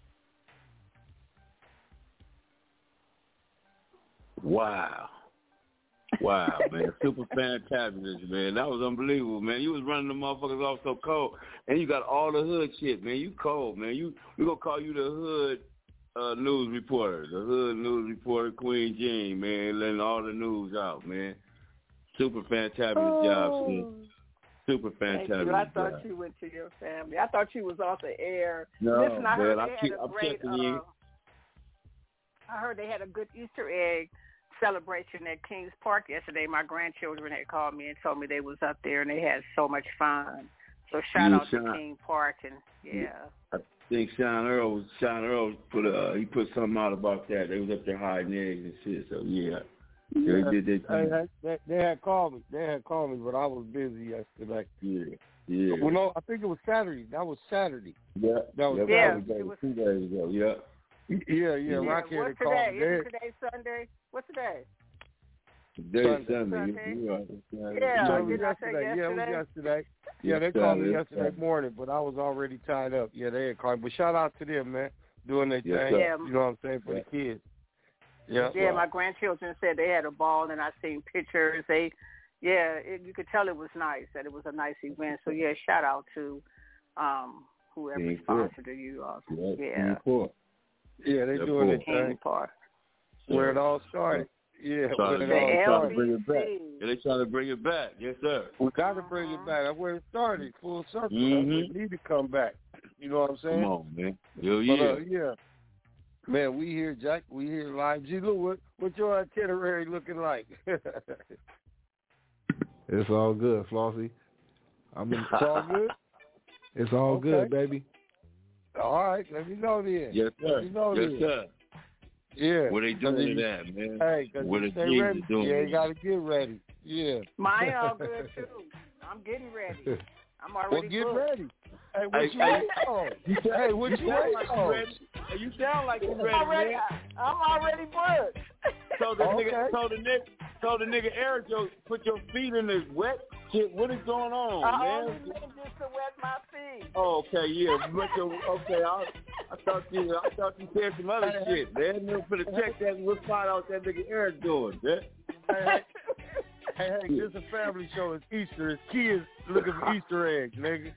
Wow. Wow, man. Super fantabulous, man. That was unbelievable, man. You was running the motherfuckers off so cold. And you got all the hood shit, man. You cold, man. You We're going to call you the hood uh, news reporter. The hood news reporter, Queen Jean, man. Letting all the news out, man. Super fantabulous oh. job, man. Super fantabulous I thought job. you went to your family. I thought you was off the air. No, Listen, I heard man. they I had keep, a I'm great, checking in. uh, I heard they had a good Easter egg celebration at Kings Park yesterday. My grandchildren had called me and told me they was up there and they had so much fun. So shout yeah, out Sean, to King Park and yeah. I think Sean Earl was Sean Earl put uh he put something out about that. They was up there hiding eggs and shit. So yeah, yeah. they did they, they, they, they had called me. They had called me, but I was busy yesterday. Yeah, yeah. Well, no, I think it was Saturday. That was Saturday. Yeah, that was yeah, Saturday. It was two days ago. Yeah. Yeah, yeah, Rock yeah. had What's called today? me. Isn't today Sunday? What's today? Today's Sunday. Sunday. Sunday. You, you right. Yeah, so did I say yesterday. Yeah, it was yesterday. Yeah, they Saturday, called me yesterday Saturday. morning, but I was already tied up. Yeah, they had called me. But shout out to them, man, doing their Yes, thing. yeah. You know what I'm saying, for yeah. the kids. Yeah, Yeah, my grandchildren said they had a ball, and I seen pictures. They, yeah, it, you could tell it was nice, that it was a nice event. So, yeah, shout out to um, whoever King sponsored it. You also. Yeah. Yeah. Cool. yeah, they They're doing cool. their thing. Park. Where it all started. Yeah, Trying where it to, all trying to bring started. it back. Yeah, they trying to bring it back. Yes, sir. We got to bring it back. That's where it started. Full circle. Mm-hmm. We need to come back. You know what I'm saying? Come on, man. Yo, But, yeah. uh, yeah. Man, we here, Jack. We here live. G. Lou, what, what's your itinerary looking like? It's all good, Flossie. I'm in, it's all good? It's all Okay. good, baby. All right. Let me know then. Yes, sir. Let me know Yes, then. sir. Yeah. What they doing you, to that, man? Hey, because what you the stay Jesus ready. doing? Yeah, you got to get ready. Yeah. Mine all good, too. I'm getting ready. I'm already Well, get booked. ready. Hey, what you waiting on? Hey, what you waiting on? You sound like you ready, already, man. I'm already booked. So the Okay. nigga, so the nigga, so the nigga Eric, yo, put your feet in this wet shit. What is going on, I man? only meant just to wet my feet. Oh, okay, yeah. But your, okay, I, I thought you, I thought you said some other shit, man. Nigga, for the check that, we'll find out what that nigga Eric doing, man. Hey, hey, hey, this is a family show. It's Easter. It's kids looking for Easter eggs, nigga.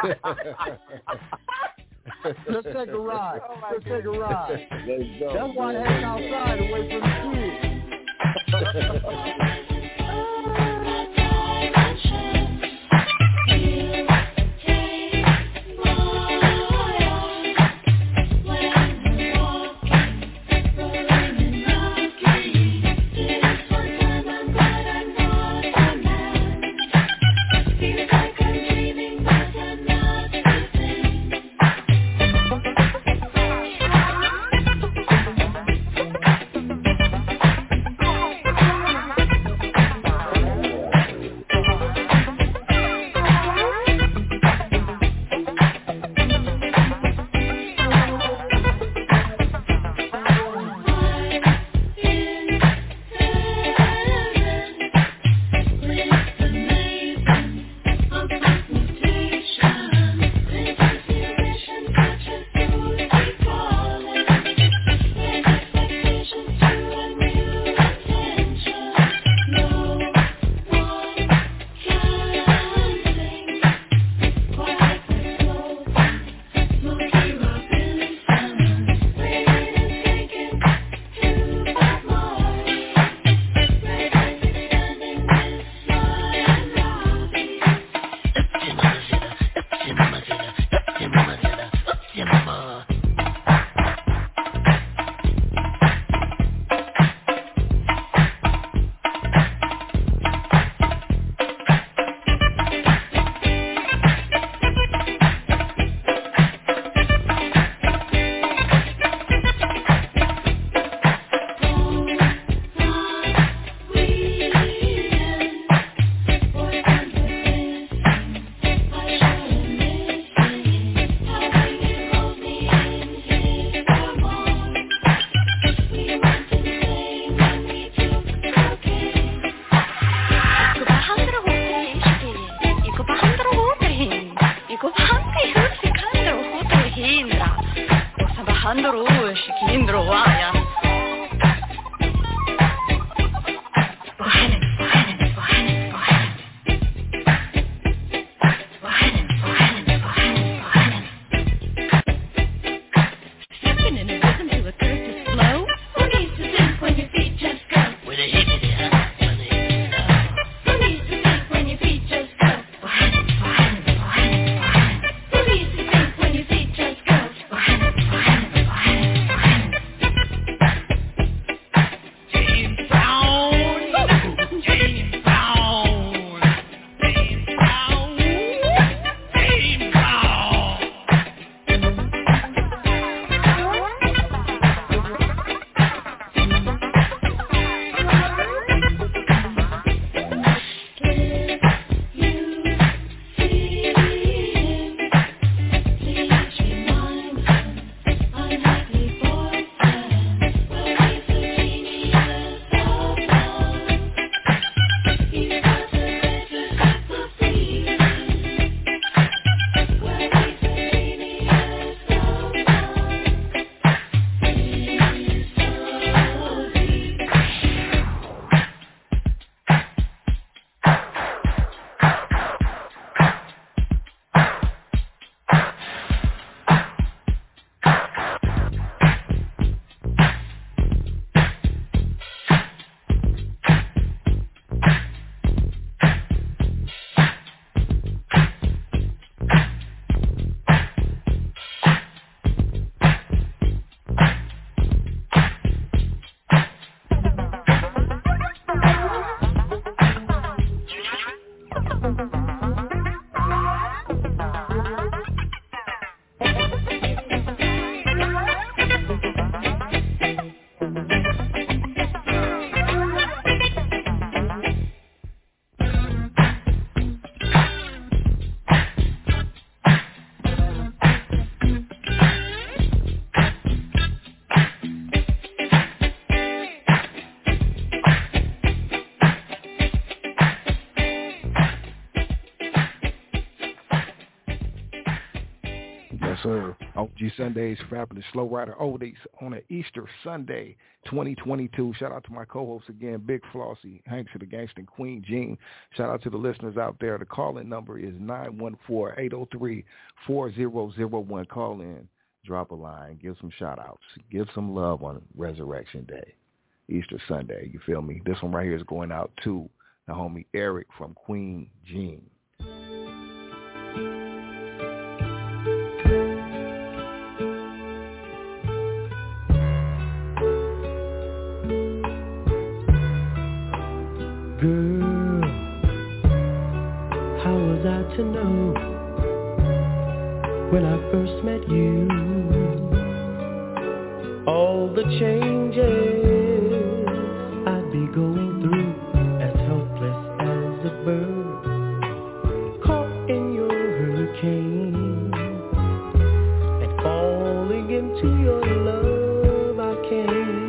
Let's take a ride. Oh Let's take a ride. Let's go. That's why I hang outside and wait for the kids. G Sundays, Fabulous Slow Rider Oldies on an Easter Sunday, twenty twenty-two. Shout out to my co-host again, Big Flossie, Hanks of the Gangsta Queen Jean. Shout out to the listeners out there. The call-in number is nine one four, eight oh three, four oh oh one. Call in, drop a line, give some shout-outs, give some love on Resurrection Day, Easter Sunday. You feel me? This one right here is going out to the homie Eric from Queen Jean. Girl, how was I to know when I first met you? All the changes I'd be going through, as helpless as a bird caught in your hurricane, and falling into your love I came.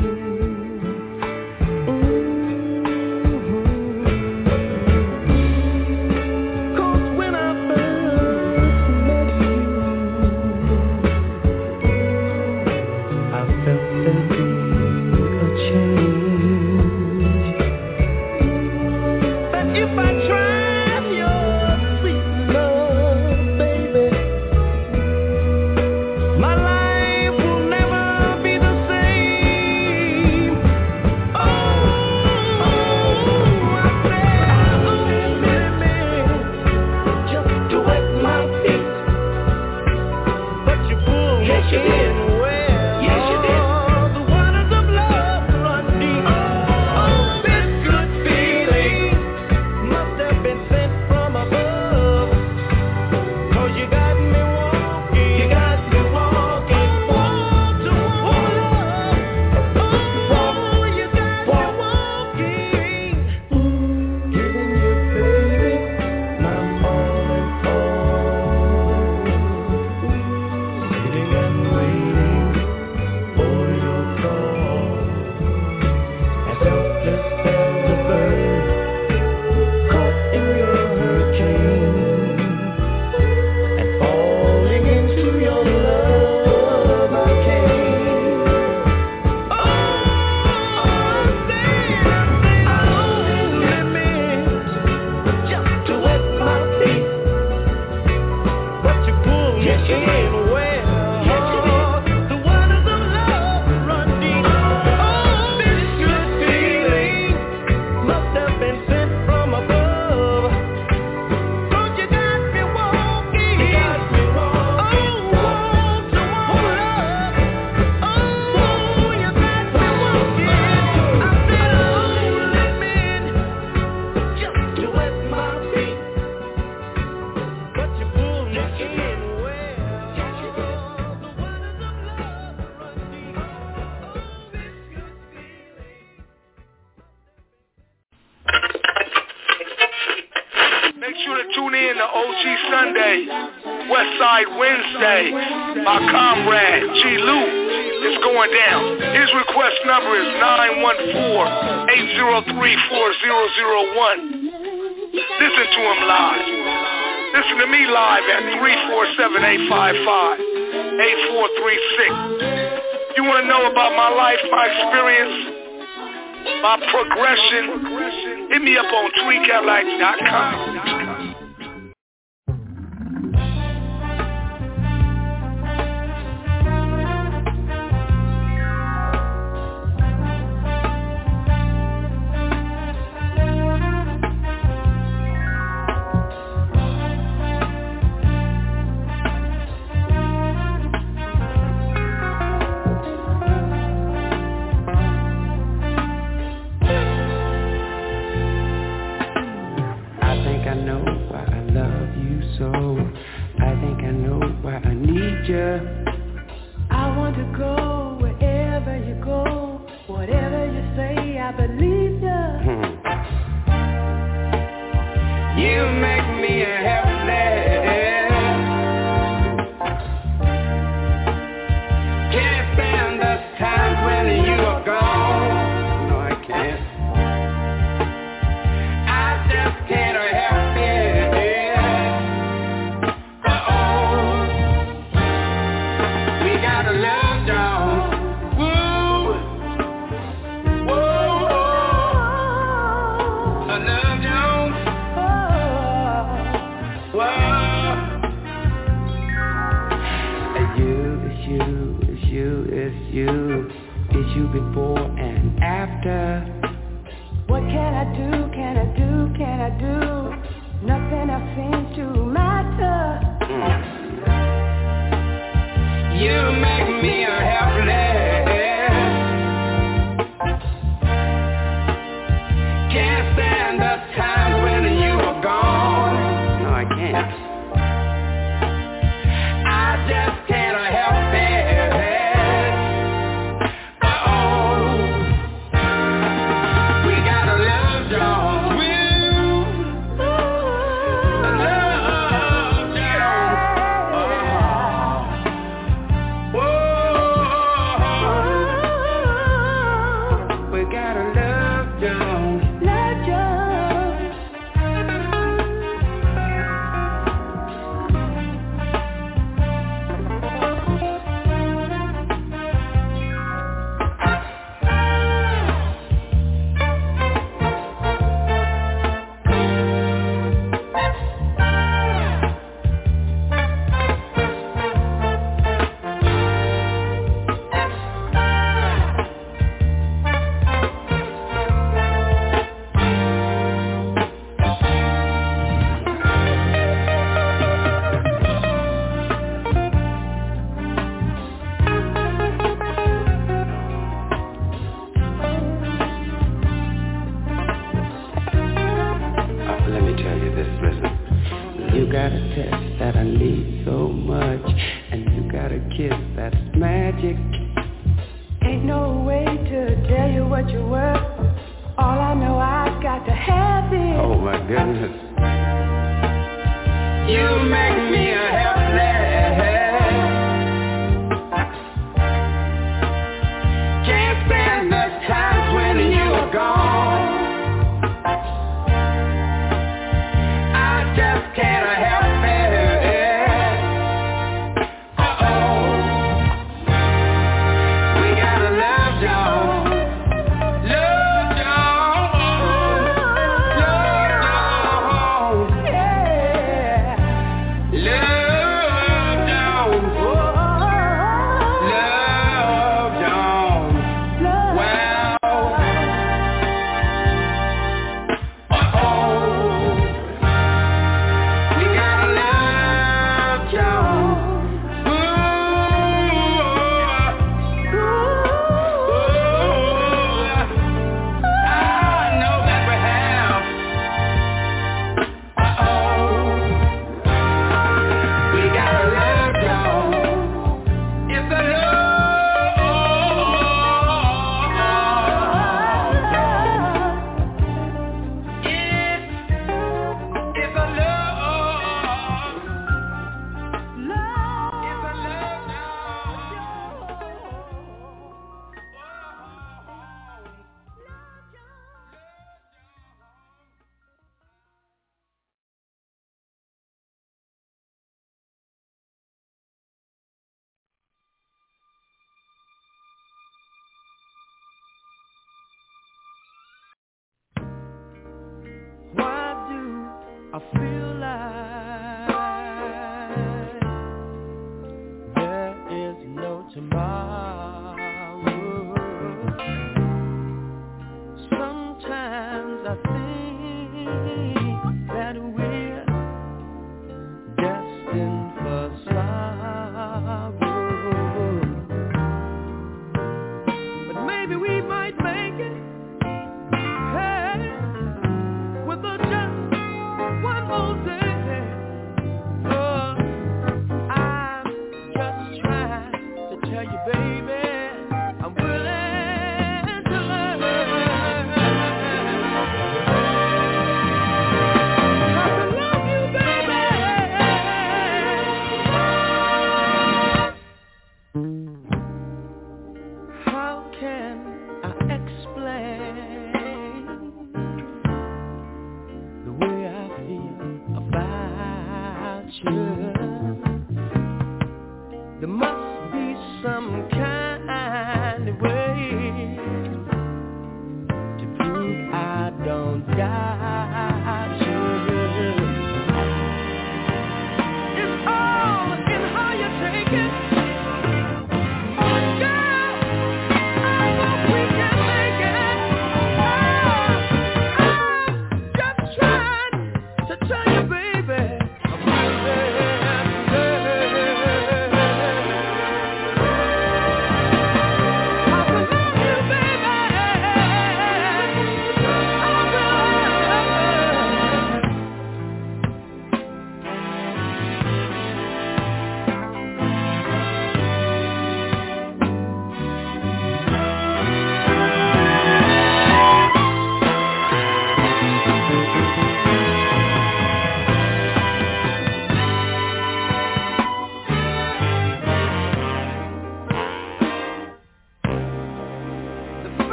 Hit me up on tweet cadillac dot com. We it's you, it's you, it's you. It's you before and after. What can I do, can I do, can I do? Nothing else seems to matter. You make me a helpless. Can't stand the times when you are gone. No, I can't. I just can't help it.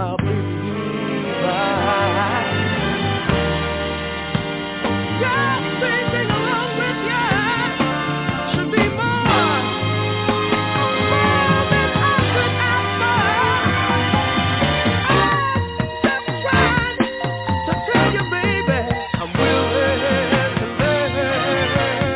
I believe I just singing along with you should be more, more than I could ask for. I'm just trying to tell you, baby, I'm willing to learn.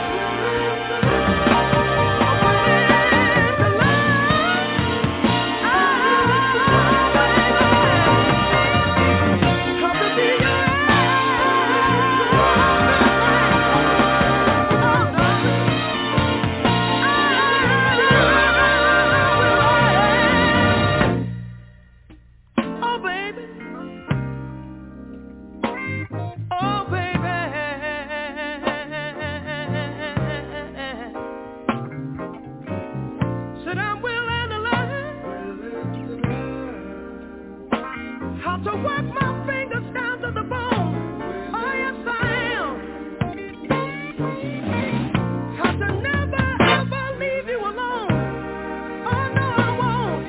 To work my fingers down to the bone. Oh yes I am. How to never ever leave you alone. Oh no I won't.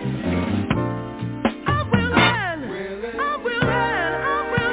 I will end. I will end. I will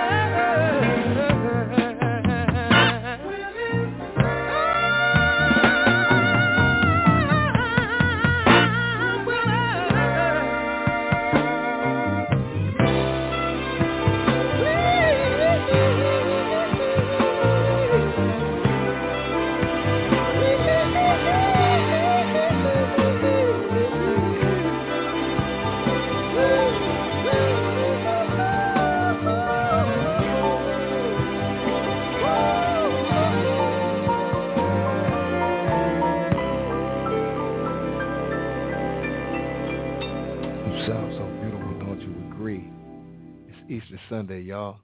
Sounds so beautiful, don't you agree? It's Easter Sunday, y'all.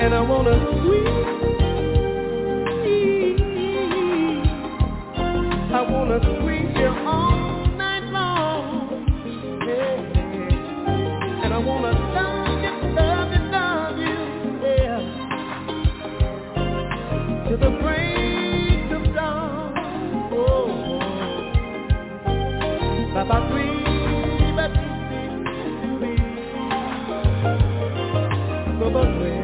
and I wanna squeeze. I wanna squeeze you all night long, yeah. And I wanna love you, love you, love you, yeah. To the break of dawn, oh. Baba breathe, but Baba breathe.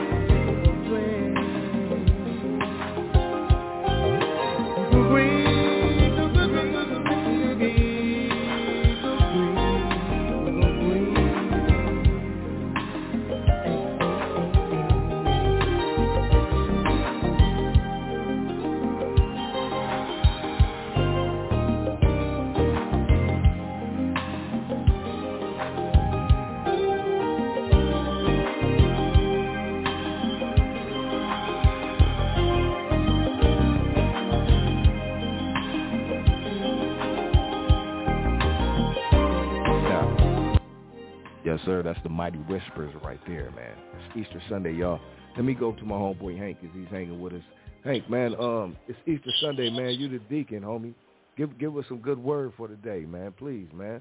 Yes, sir. That's the Mighty Whispers right there, man. It's Easter Sunday, y'all. Let me go to my homeboy Hank because he's hanging with us. Hank, man, um, it's Easter Sunday, man. You the deacon, homie. Give give us some good word for the day, man. Please, man.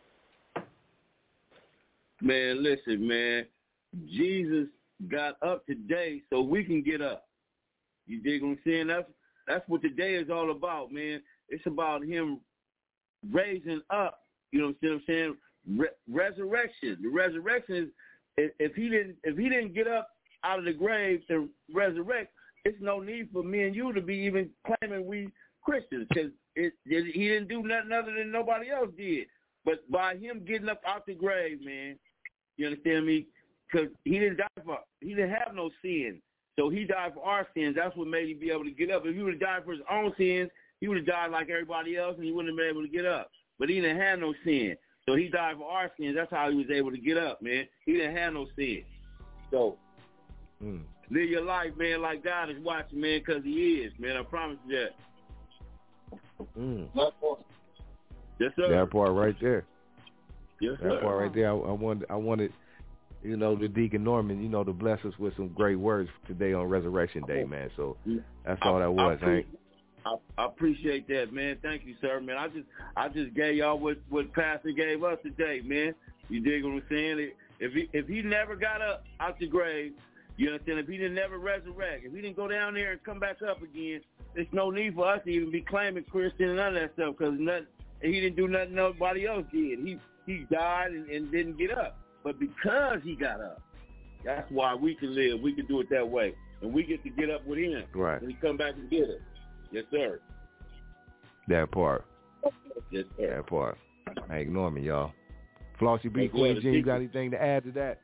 Man, listen, man. Jesus got up today so we can get up. You dig what I'm saying? That's that's what today is all about, man. It's about him raising up. You know what I'm saying? Re- resurrection. The resurrection is if, if he didn't if he didn't get up out of the grave to resurrect, it's no need for me and you to be even claiming we Christians because it, it, he didn't do nothing other than nobody else did. But by him getting up out the grave, man, you understand me? Because he didn't die for he didn't have no sin, so he died for our sins. That's what made him be able to get up. If he would have died for his own sins, he would have died like everybody else, and he wouldn't have been able to get up. But he didn't have no sin. So he died for our sins. That's how he was able to get up, man. He didn't have no sin. So mm. live your life, man, like God is watching, man, because he is, man. I promise you that. Mm. Yes, sir. That part right there. Yes, that sir. part right there. I, I wanted, I wanted, you know, the Deacon Norman, you know, to bless us with some great words today on Resurrection Day, man. So that's all that was, Hank. I, I appreciate that, man. Thank you, sir, man. I just I just gave y'all what, what Pastor gave us today, man. You dig what I'm saying? If he if he never got up out the grave, you understand? If he didn't never resurrect, if he didn't go down there and come back up again, there's no need for us to even be claiming Christian and none of that stuff because he didn't do nothing nobody else did. He he died and, and didn't get up. But because he got up, that's why we can live. We can do it that way. And we get to get up with him. Right. When he come back and get us. Yes, sir. That part. Yes, sir. That part. Hank Norman, y'all. Flossie B. Queen J, you got anything to add to that?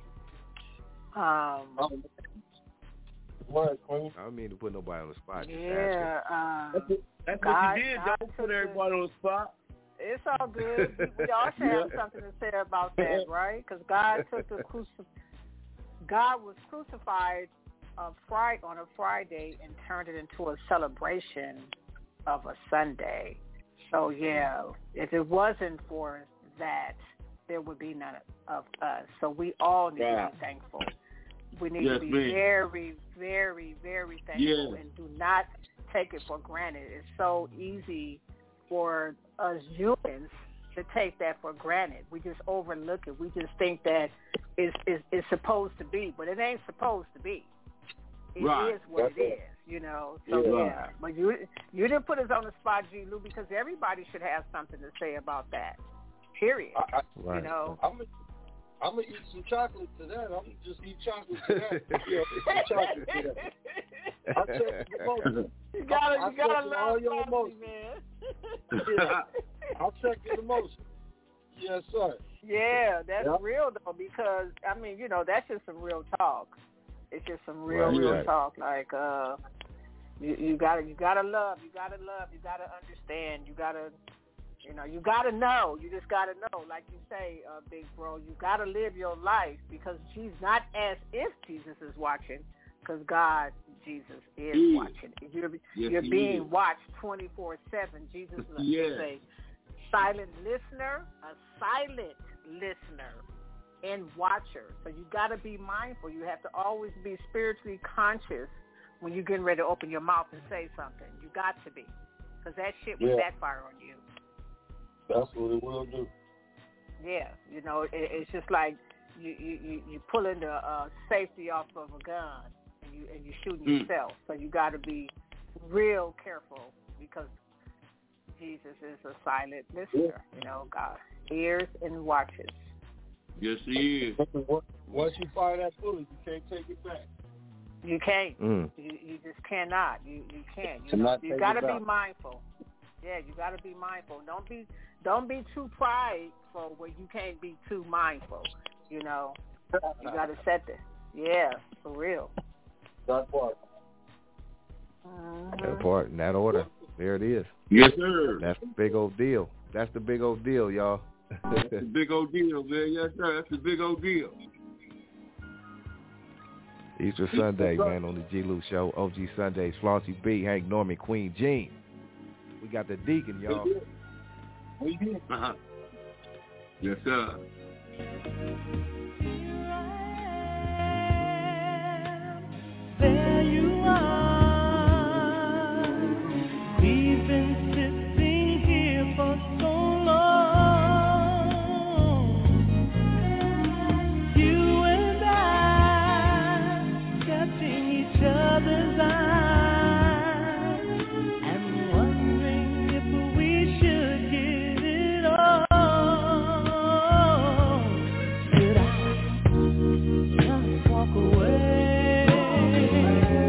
Um, what, Queen? I don't mean to put nobody on the spot. Yeah. Um, that's what, that's God, what you did. God Don't put everybody on the spot. It's all good. We, we all should have something to say about that, right? Because God took the crucif- God was crucified a Friday, on a Friday and turned it into a celebration of a Sunday. So, yeah, if it wasn't for that, there would be none of us. So we all need right. to be thankful. We need yes, to be man. very, very, very thankful yes. and do not take it for granted. It's so easy for us humans to take that for granted. We just overlook it. We just think that it's, it's, it's supposed to be, but it ain't supposed to be. It right. is what That's it it. is, you know. So, yeah. yeah. But you you didn't put us on the spot, G. Lou, because everybody should have something to say about that, period. I, I, right. You know. I'm going I'm to eat some chocolate to that. I'm going to just eat chocolate to that. yeah, eat some chocolate to that. I'll check the emotions. You gotta, I'll, you gotta I'll love all your Flossie, emotions. man. yeah. I'll check your emotions. Yes, sir. Yeah, that's yep. real, though, because, I mean, you know, that's just some real talk. It's just some real, right, real right. talk. Like, uh, you, you gotta, you gotta love, you gotta love, you gotta understand, you gotta, you know, you gotta know. You just gotta know, like you say, uh, big bro. You gotta live your life because she's not as if Jesus is watching, because God, Jesus is mm. watching. You're, yes, you're being is. watched twenty-four seven. Jesus yes. is a silent listener, a silent listener. and watcher. So you got to be mindful. You have to always be spiritually conscious when you're getting ready to open your mouth and say something. You got to be, because that shit will Yeah. backfire on you. That's what it will do. Yeah, you know, it, it's just like you you you, you pulling the uh, safety off of a gun and you and you're shooting Mm. yourself. So you got to be real careful, because Jesus is a silent listener. You know, God hears and watches. Yes, he is. Once you fire that bullet, you can't take it back. You can't. Mm. You you just cannot. You you can't. You To know, not you take got to it be back. mindful. Yeah, you got to be mindful. Don't be don't be too prideful where you can't be too mindful. You know, you got to set the yeah for real. That part. That part in that order. There it is. Yes, sir. That's the big old deal. That's the big old deal, y'all. That's a big old deal, man. Yes, sir. That's a big old deal. Easter Sunday, man, on the G. Luke Show. O G Sundays, Flossie B, Hank Norman, Queen Jean. We got the deacon, y'all. Uh-huh. Yes, sir. There you are. We've been sitting here for so long. You and I catching each other's eyes and wondering if we should give it all. Should I just walk away?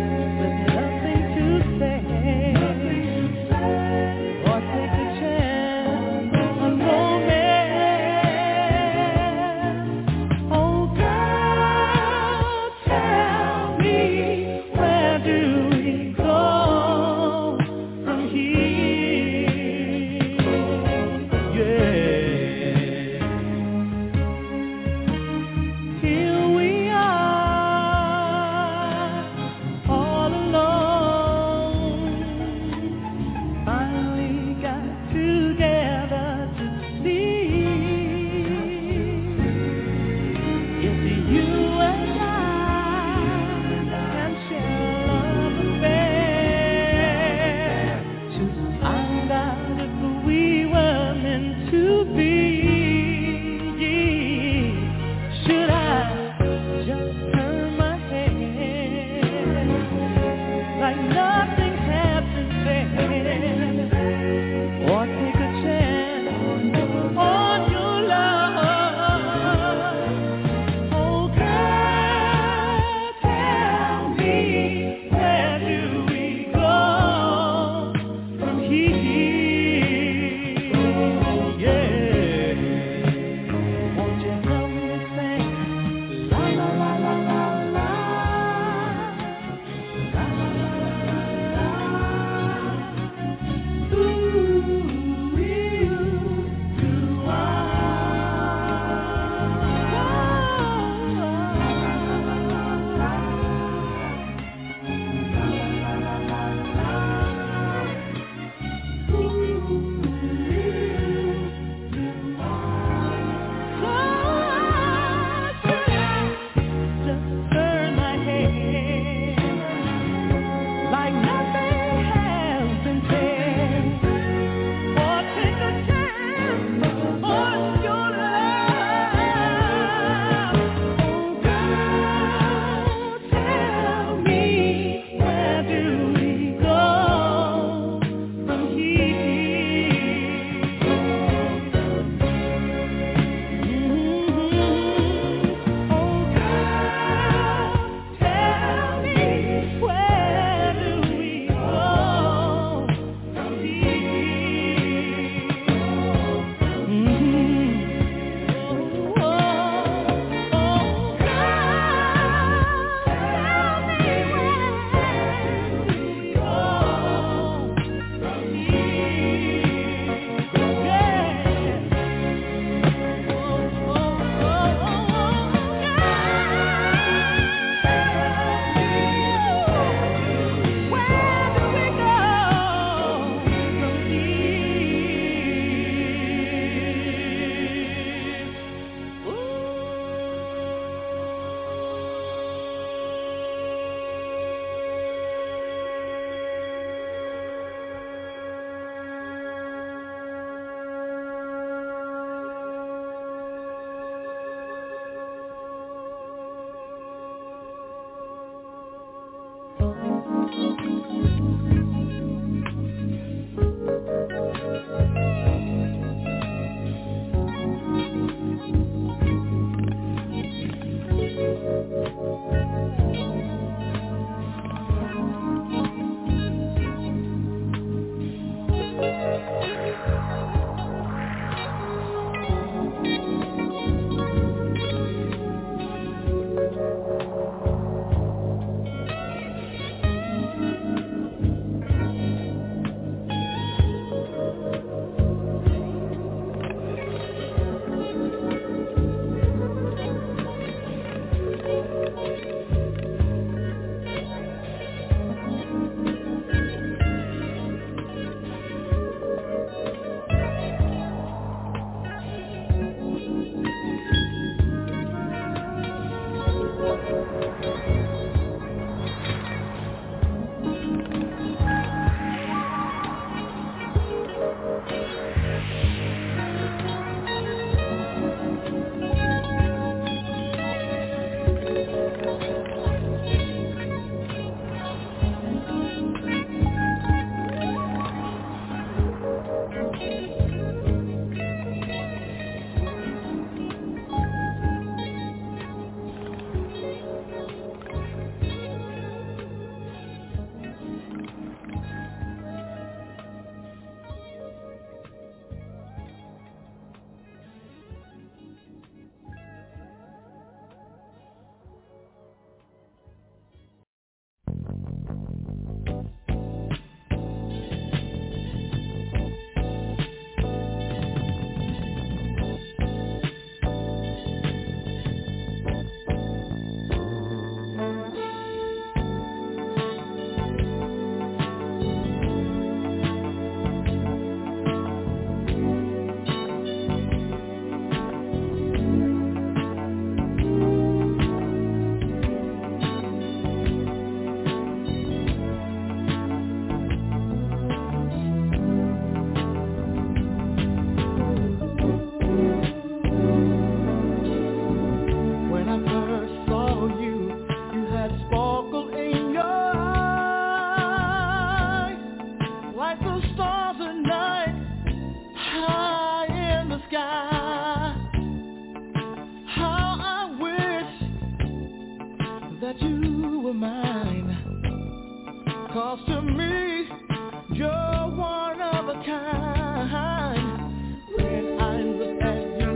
'cause to me, you're one of a kind. When I look at you,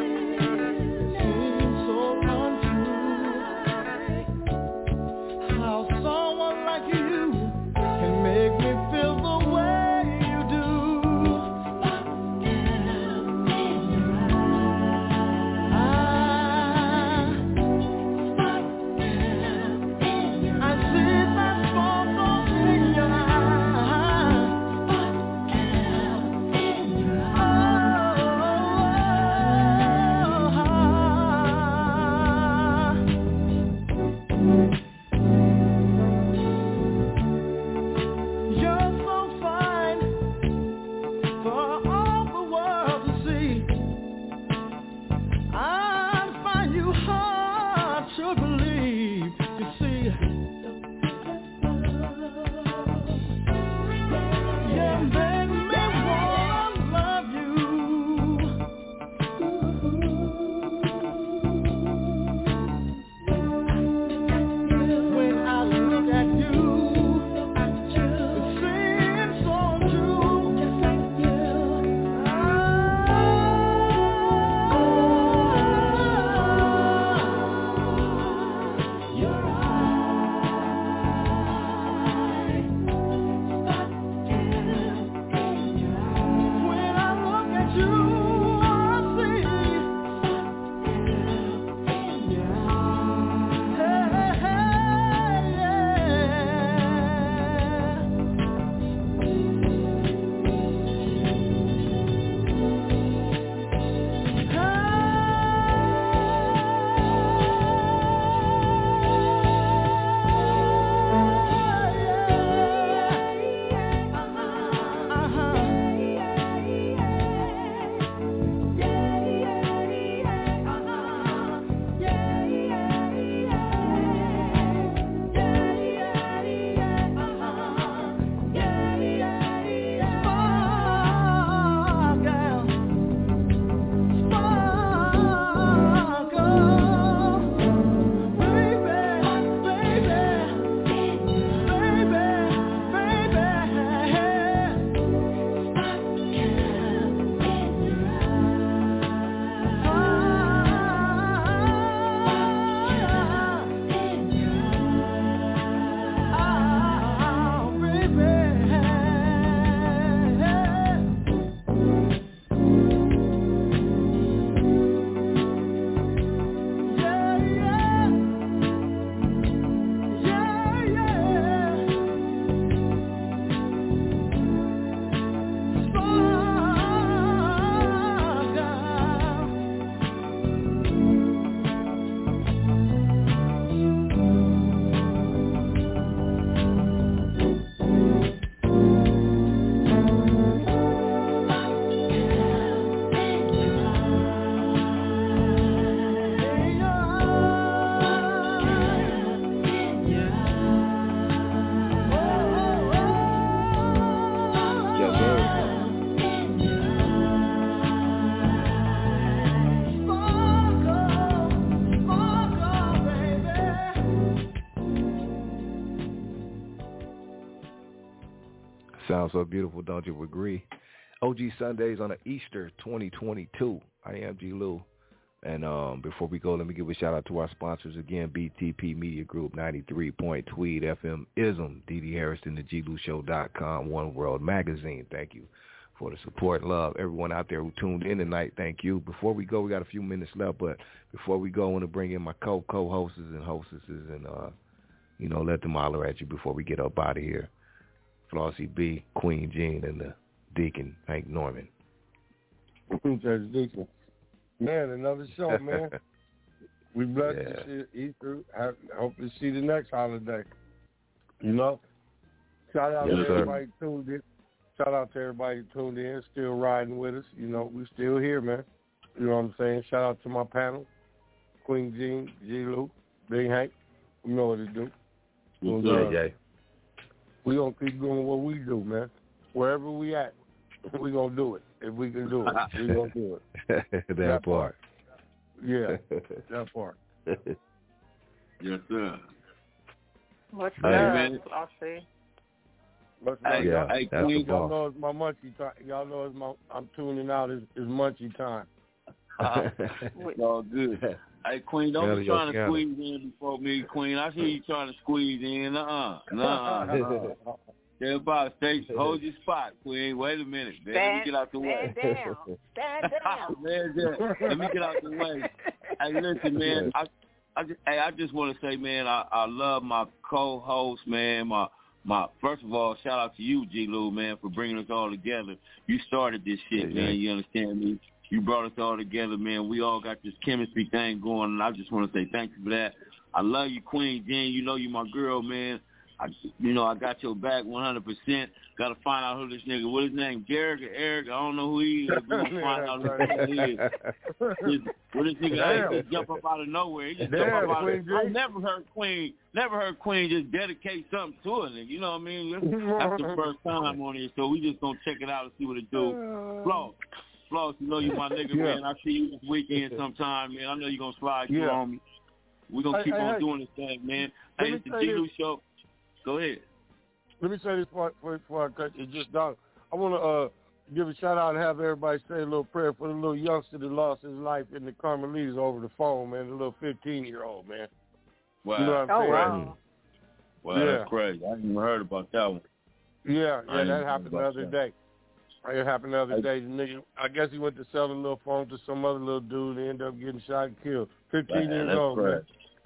seems so untrue. How someone like you can make me feel the way you do. Sounds so beautiful, don't you agree? O G Sundays on the Easter twenty twenty-two. I am G. Lou. And um, before we go, let me give a shout out to our sponsors again, B T P Media Group, ninety-three point Tweed F M Ism, D D Harrison, the G Lou Show dot com, One World Magazine. Thank you for the support and love. Everyone out there who tuned in tonight, thank you. Before we go, we got a few minutes left, but before we go, I want to bring in my co co-hosts and hostesses and, uh, you know, let them holler at you before we get up out of here. Flossie B, Queen Jean, and the Deacon, Hank Norman. Judge Deacon. Man, another show, man. We blessed Yeah. to see Easter. I hope to see the next holiday. You know? Shout out Yes, to sir. everybody tuned in. Shout out to everybody tuned in, still riding with us. You know, we still here, man. You know what I'm saying? Shout out to my panel, Queen Jean, G. Lou, Big Hank. We know what to do. Yeah, uh, yeah. We gonna keep doing what we do, man. Wherever we at, we gonna do it. If we can do it, we gonna do it. that, That part. Yeah, that part. Yes, sir. What's Hey, up, man. Flossie? Hey, yeah, hey that's Queen, the y'all boss. know it's my munchie time. Y'all know it's my. I'm tuning out. It's, it's munchie time. Uh, it's all good. Hey, Queen, don't be trying to squeeze in before me, Queen. I see you trying to squeeze in. Uh-uh. Nuh-uh. Nuh-uh. Everybody stay, hold your spot, Queen. Wait a minute. Man. Let me get out the way. Stand down. Stand down. man, yeah. Let me get out the way. Hey, listen, man. I, I just, hey, I just want to say, man, I, I love my co-host, man. My, my. First of all, shout out to you, G. Lou, man, for bringing us all together. You started this shit, yeah, man. You understand me? You brought us all together, man. We all got this chemistry thing going, and I just want to say thank you for that. I love you, Queen Jean. You know you my girl, man. I, you know, I got your back one hundred percent. Got to find out who this nigga, what his name, Derek or Eric, I don't know who he is. We're going to find out who he is. This, well, this nigga ain't just jump up out of nowhere. He just Damn, jump up out Queen of nowhere. I never heard Queen, never heard Queen just dedicate something to a nigga. You know what I mean? That's, that's the first time on here, so we just going to check it out and see what it do. Floss, Floss, you know you my nigga, yeah. man. I see you this weekend sometime, man. I know you're going to slide yeah. through on me. We're going to keep hey, on hey, on doing this thing, man. Hey, it's the G. Lou Show. Go ahead. Let me say this part before I cut it just down. I want to uh, give a shout out and have everybody say a little prayer for the little youngster that lost his life in the Carmelitas over the phone, man. The little fifteen-year-old, man. Wow. You know what I'm oh, saying? wow. Wow, yeah. that's crazy. I didn't even heard about that one. Yeah, yeah, that happened the other that. day. It happened the other I, day. The nigga, I guess he went to sell a little phone to some other little dude and ended up getting shot and killed. fifteen man, years old, man.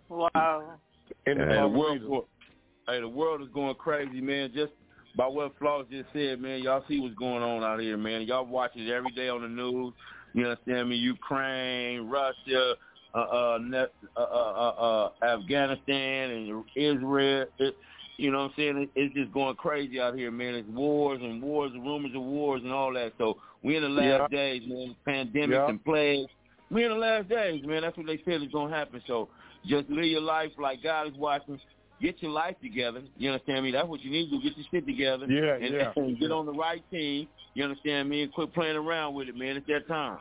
Wow. In the hey, the world, Carmelitas. hey, the world is going crazy, man. Just by what Floss just said, man. Y'all see what's going on out here, man. Y'all watch it every day on the news. You understand me? Ukraine, Russia, uh, uh, uh, uh, uh, uh, Afghanistan, and Israel. It, you know what I'm saying? It, it's just going crazy out here, man. It's wars and wars and rumors of wars and all that. So we in the last yeah. days, man. Pandemics yeah. and plagues. We in the last days, man. That's what they said is going to happen. So just live your life like God is watching. Get your life together. You understand me? That's what you need to do. Get your shit together. Yeah, and, yeah. and get on the right team. You understand me? And quit playing around with it, man. It's that time.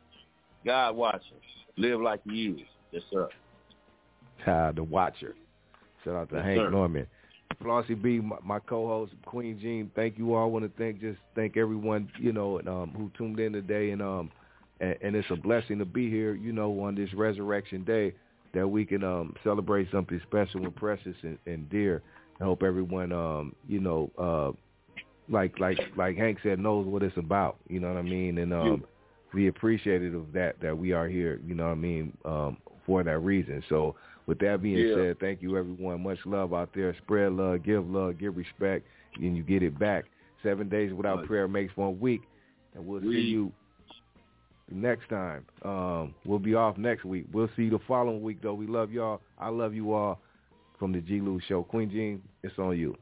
God watching. Live like he is. Yes, sir. Uh, the Watcher. Shout out to yes, Hank sir. Norman. Flossie B, my, my co-host, Queen Jean, thank you all. I want to thank just thank everyone, you know, um, who tuned in today. And, um, and, and it's a blessing to be here, you know, on this Resurrection Day, that we can um, celebrate something special and precious and, and dear. I hope everyone, um, you know, uh, like like like Hank said, knows what it's about. You know what I mean? And um, be appreciative of that, that we are here, you know what I mean, um, for that reason. So with that being yeah. said, thank you, everyone. Much love out there. Spread love, give love, give respect, and you get it back. Seven days without right. prayer makes one week. And we'll we- see you next time. Um, we'll be off next week. We'll see you the following week, though. We love y'all. I love you all. From the G. Lou Show. Queen Jean, it's on you.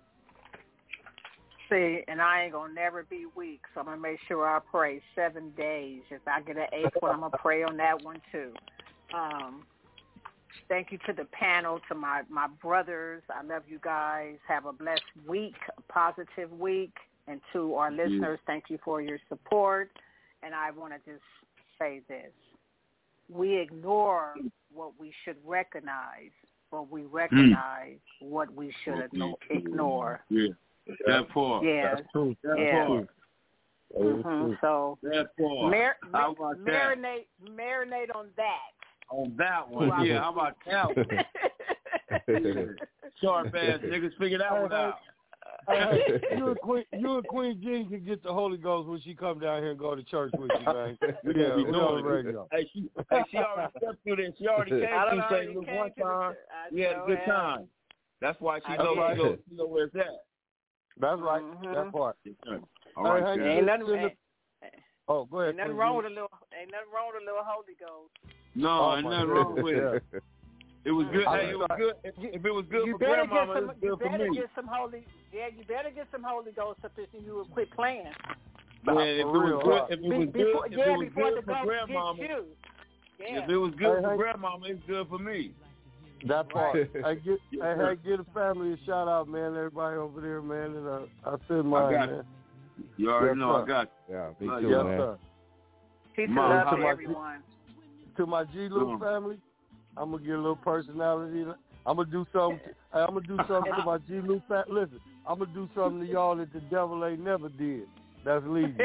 See, and I ain't going to never be weak, so I'm going to make sure I pray seven days. If I get an eighth one, I'm going to pray on that one, too. Um, thank you to the panel, to my, my brothers. I love you guys. Have a blessed week, a positive week. And to our listeners, thank you for your support. And I want to just say this. We ignore what we should recognize, but we recognize mm. what we should ignore. ignore. Yeah, that part. Yeah, that's true. That yeah. part. Mm-hmm. So that part. Mar- How about marinate, that? marinate on that. On that one, wow. yeah. How about that one? yeah. Sharp ass niggas figure that one out. Uh, you and Queen, you and Queen Jean can get the Holy Ghost when she come down here and go to church with you, man. Yeah, we on the radio. Hey, she, hey, she already stepped through this. She already came through Saint Luke one time. We had a good have. time. That's why she knows right. she, knows, she knows where it's at. That's right. Mm-hmm. That part. All right, hey, ain't nothing, ain't, oh, go ahead. Ain't nothing wrong with a little. Ain't nothing wrong with a little Holy Ghost. No, oh, ain't nothing wrong with it. Yeah. It was good. Hey, it was good. If, if it was good you for better grandmama, get some, it was good you for better me. get some holy. Yeah, you better get some Holy Ghost up there, and you will quit playing. Yeah, if it was good, if it was good, if yeah, it was good for grandmama, yeah. if it was good hey, for hey. grandmama, it's good for me. That part. I get, I, I get a family a shout out, man. Everybody over there, man. And uh, I send mine, I got man. You, you already yes, know sir. I got you. Yeah, me uh, too, yes, man. Sir. Peace and love to everyone. To my G. Lou family, I'm gonna get a little personality. I'm gonna do something. I'm gonna do something to my G. Lou family. Listen, I'm gonna do something to y'all that the devil ain't never did. That's leaving.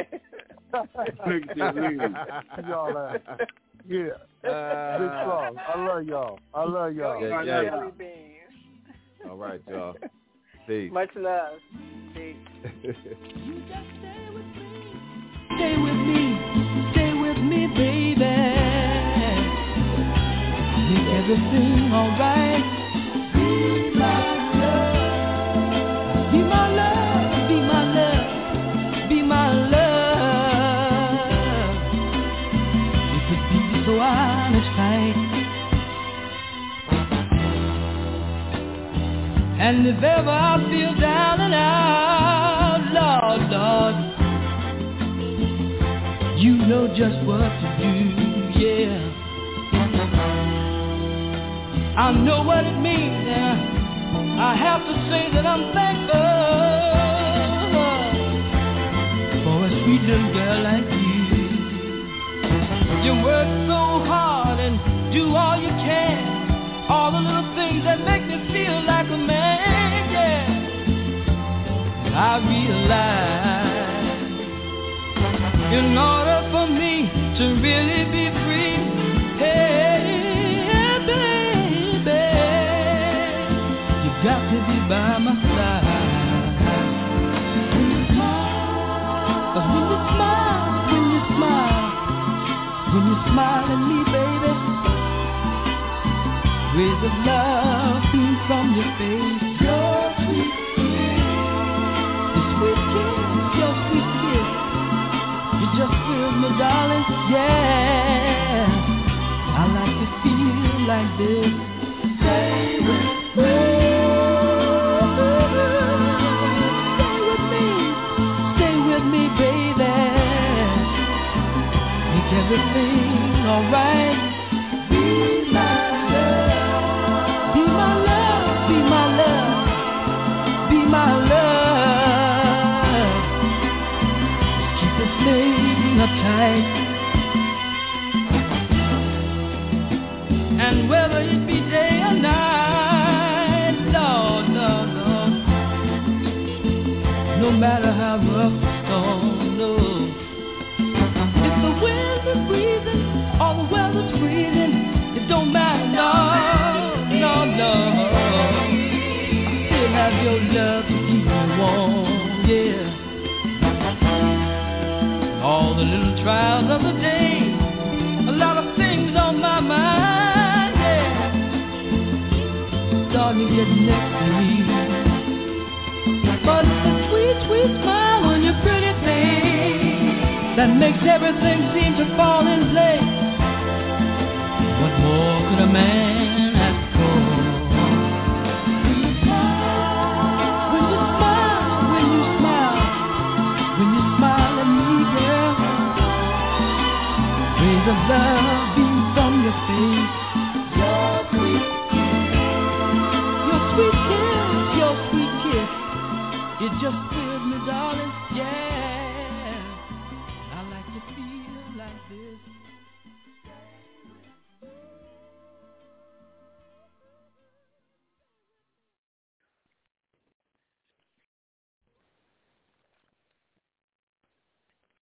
y'all are. Yeah. Uh, Big song. I love y'all. I love y'all. Yeah, yeah. yeah. All right, y'all. Peace. Much love. Peace. Stay with me. Stay with me, baby. Make everything alright. Be my love. Be my love. Be my love. Be my love. It could be so out of sight. And if ever I feel down and out, Lord, Lord, you know just what to do, yeah. I know what it means, and I have to say that I'm thankful for a sweet little girl like you. You work so hard and do all you can. All the little things that make me feel like a man, yeah. I realize in order for me to really be free, hey, baby, you got to be by my side. When you smile, when you smile, when you smile, when you smile at me, baby, rays of love beam from your face. Your sweet kiss, your sweet kiss, your sweet kiss. You just feel me, darling, yeah. I like to feel like this. Stay with me. Stay with me. Stay with me, baby. Make everything alright. Be my love. Be my love. Be my love. Be my love. Keep this thing uptight. And whether it be day or night, no, no, no. No matter how rough the storm, no. If the wind is breathing or the weather's freezing, it don't matter, no, no, no. Still have your love to keep me warm, yeah. All the little trials of the day, a lot of things on my mind, yeah. Starting to get next to me. But it's a sweet, sweet smile on your pretty face that makes everything seem to fall in place. What more could a man ask for? When you smile, when you smile, when you smile, when you smile at me, girl, rays of love beam from your face. Your sweet kiss, your sweet kiss, your sweet kiss, it just thrills me, darling, yeah. I like to feel like this.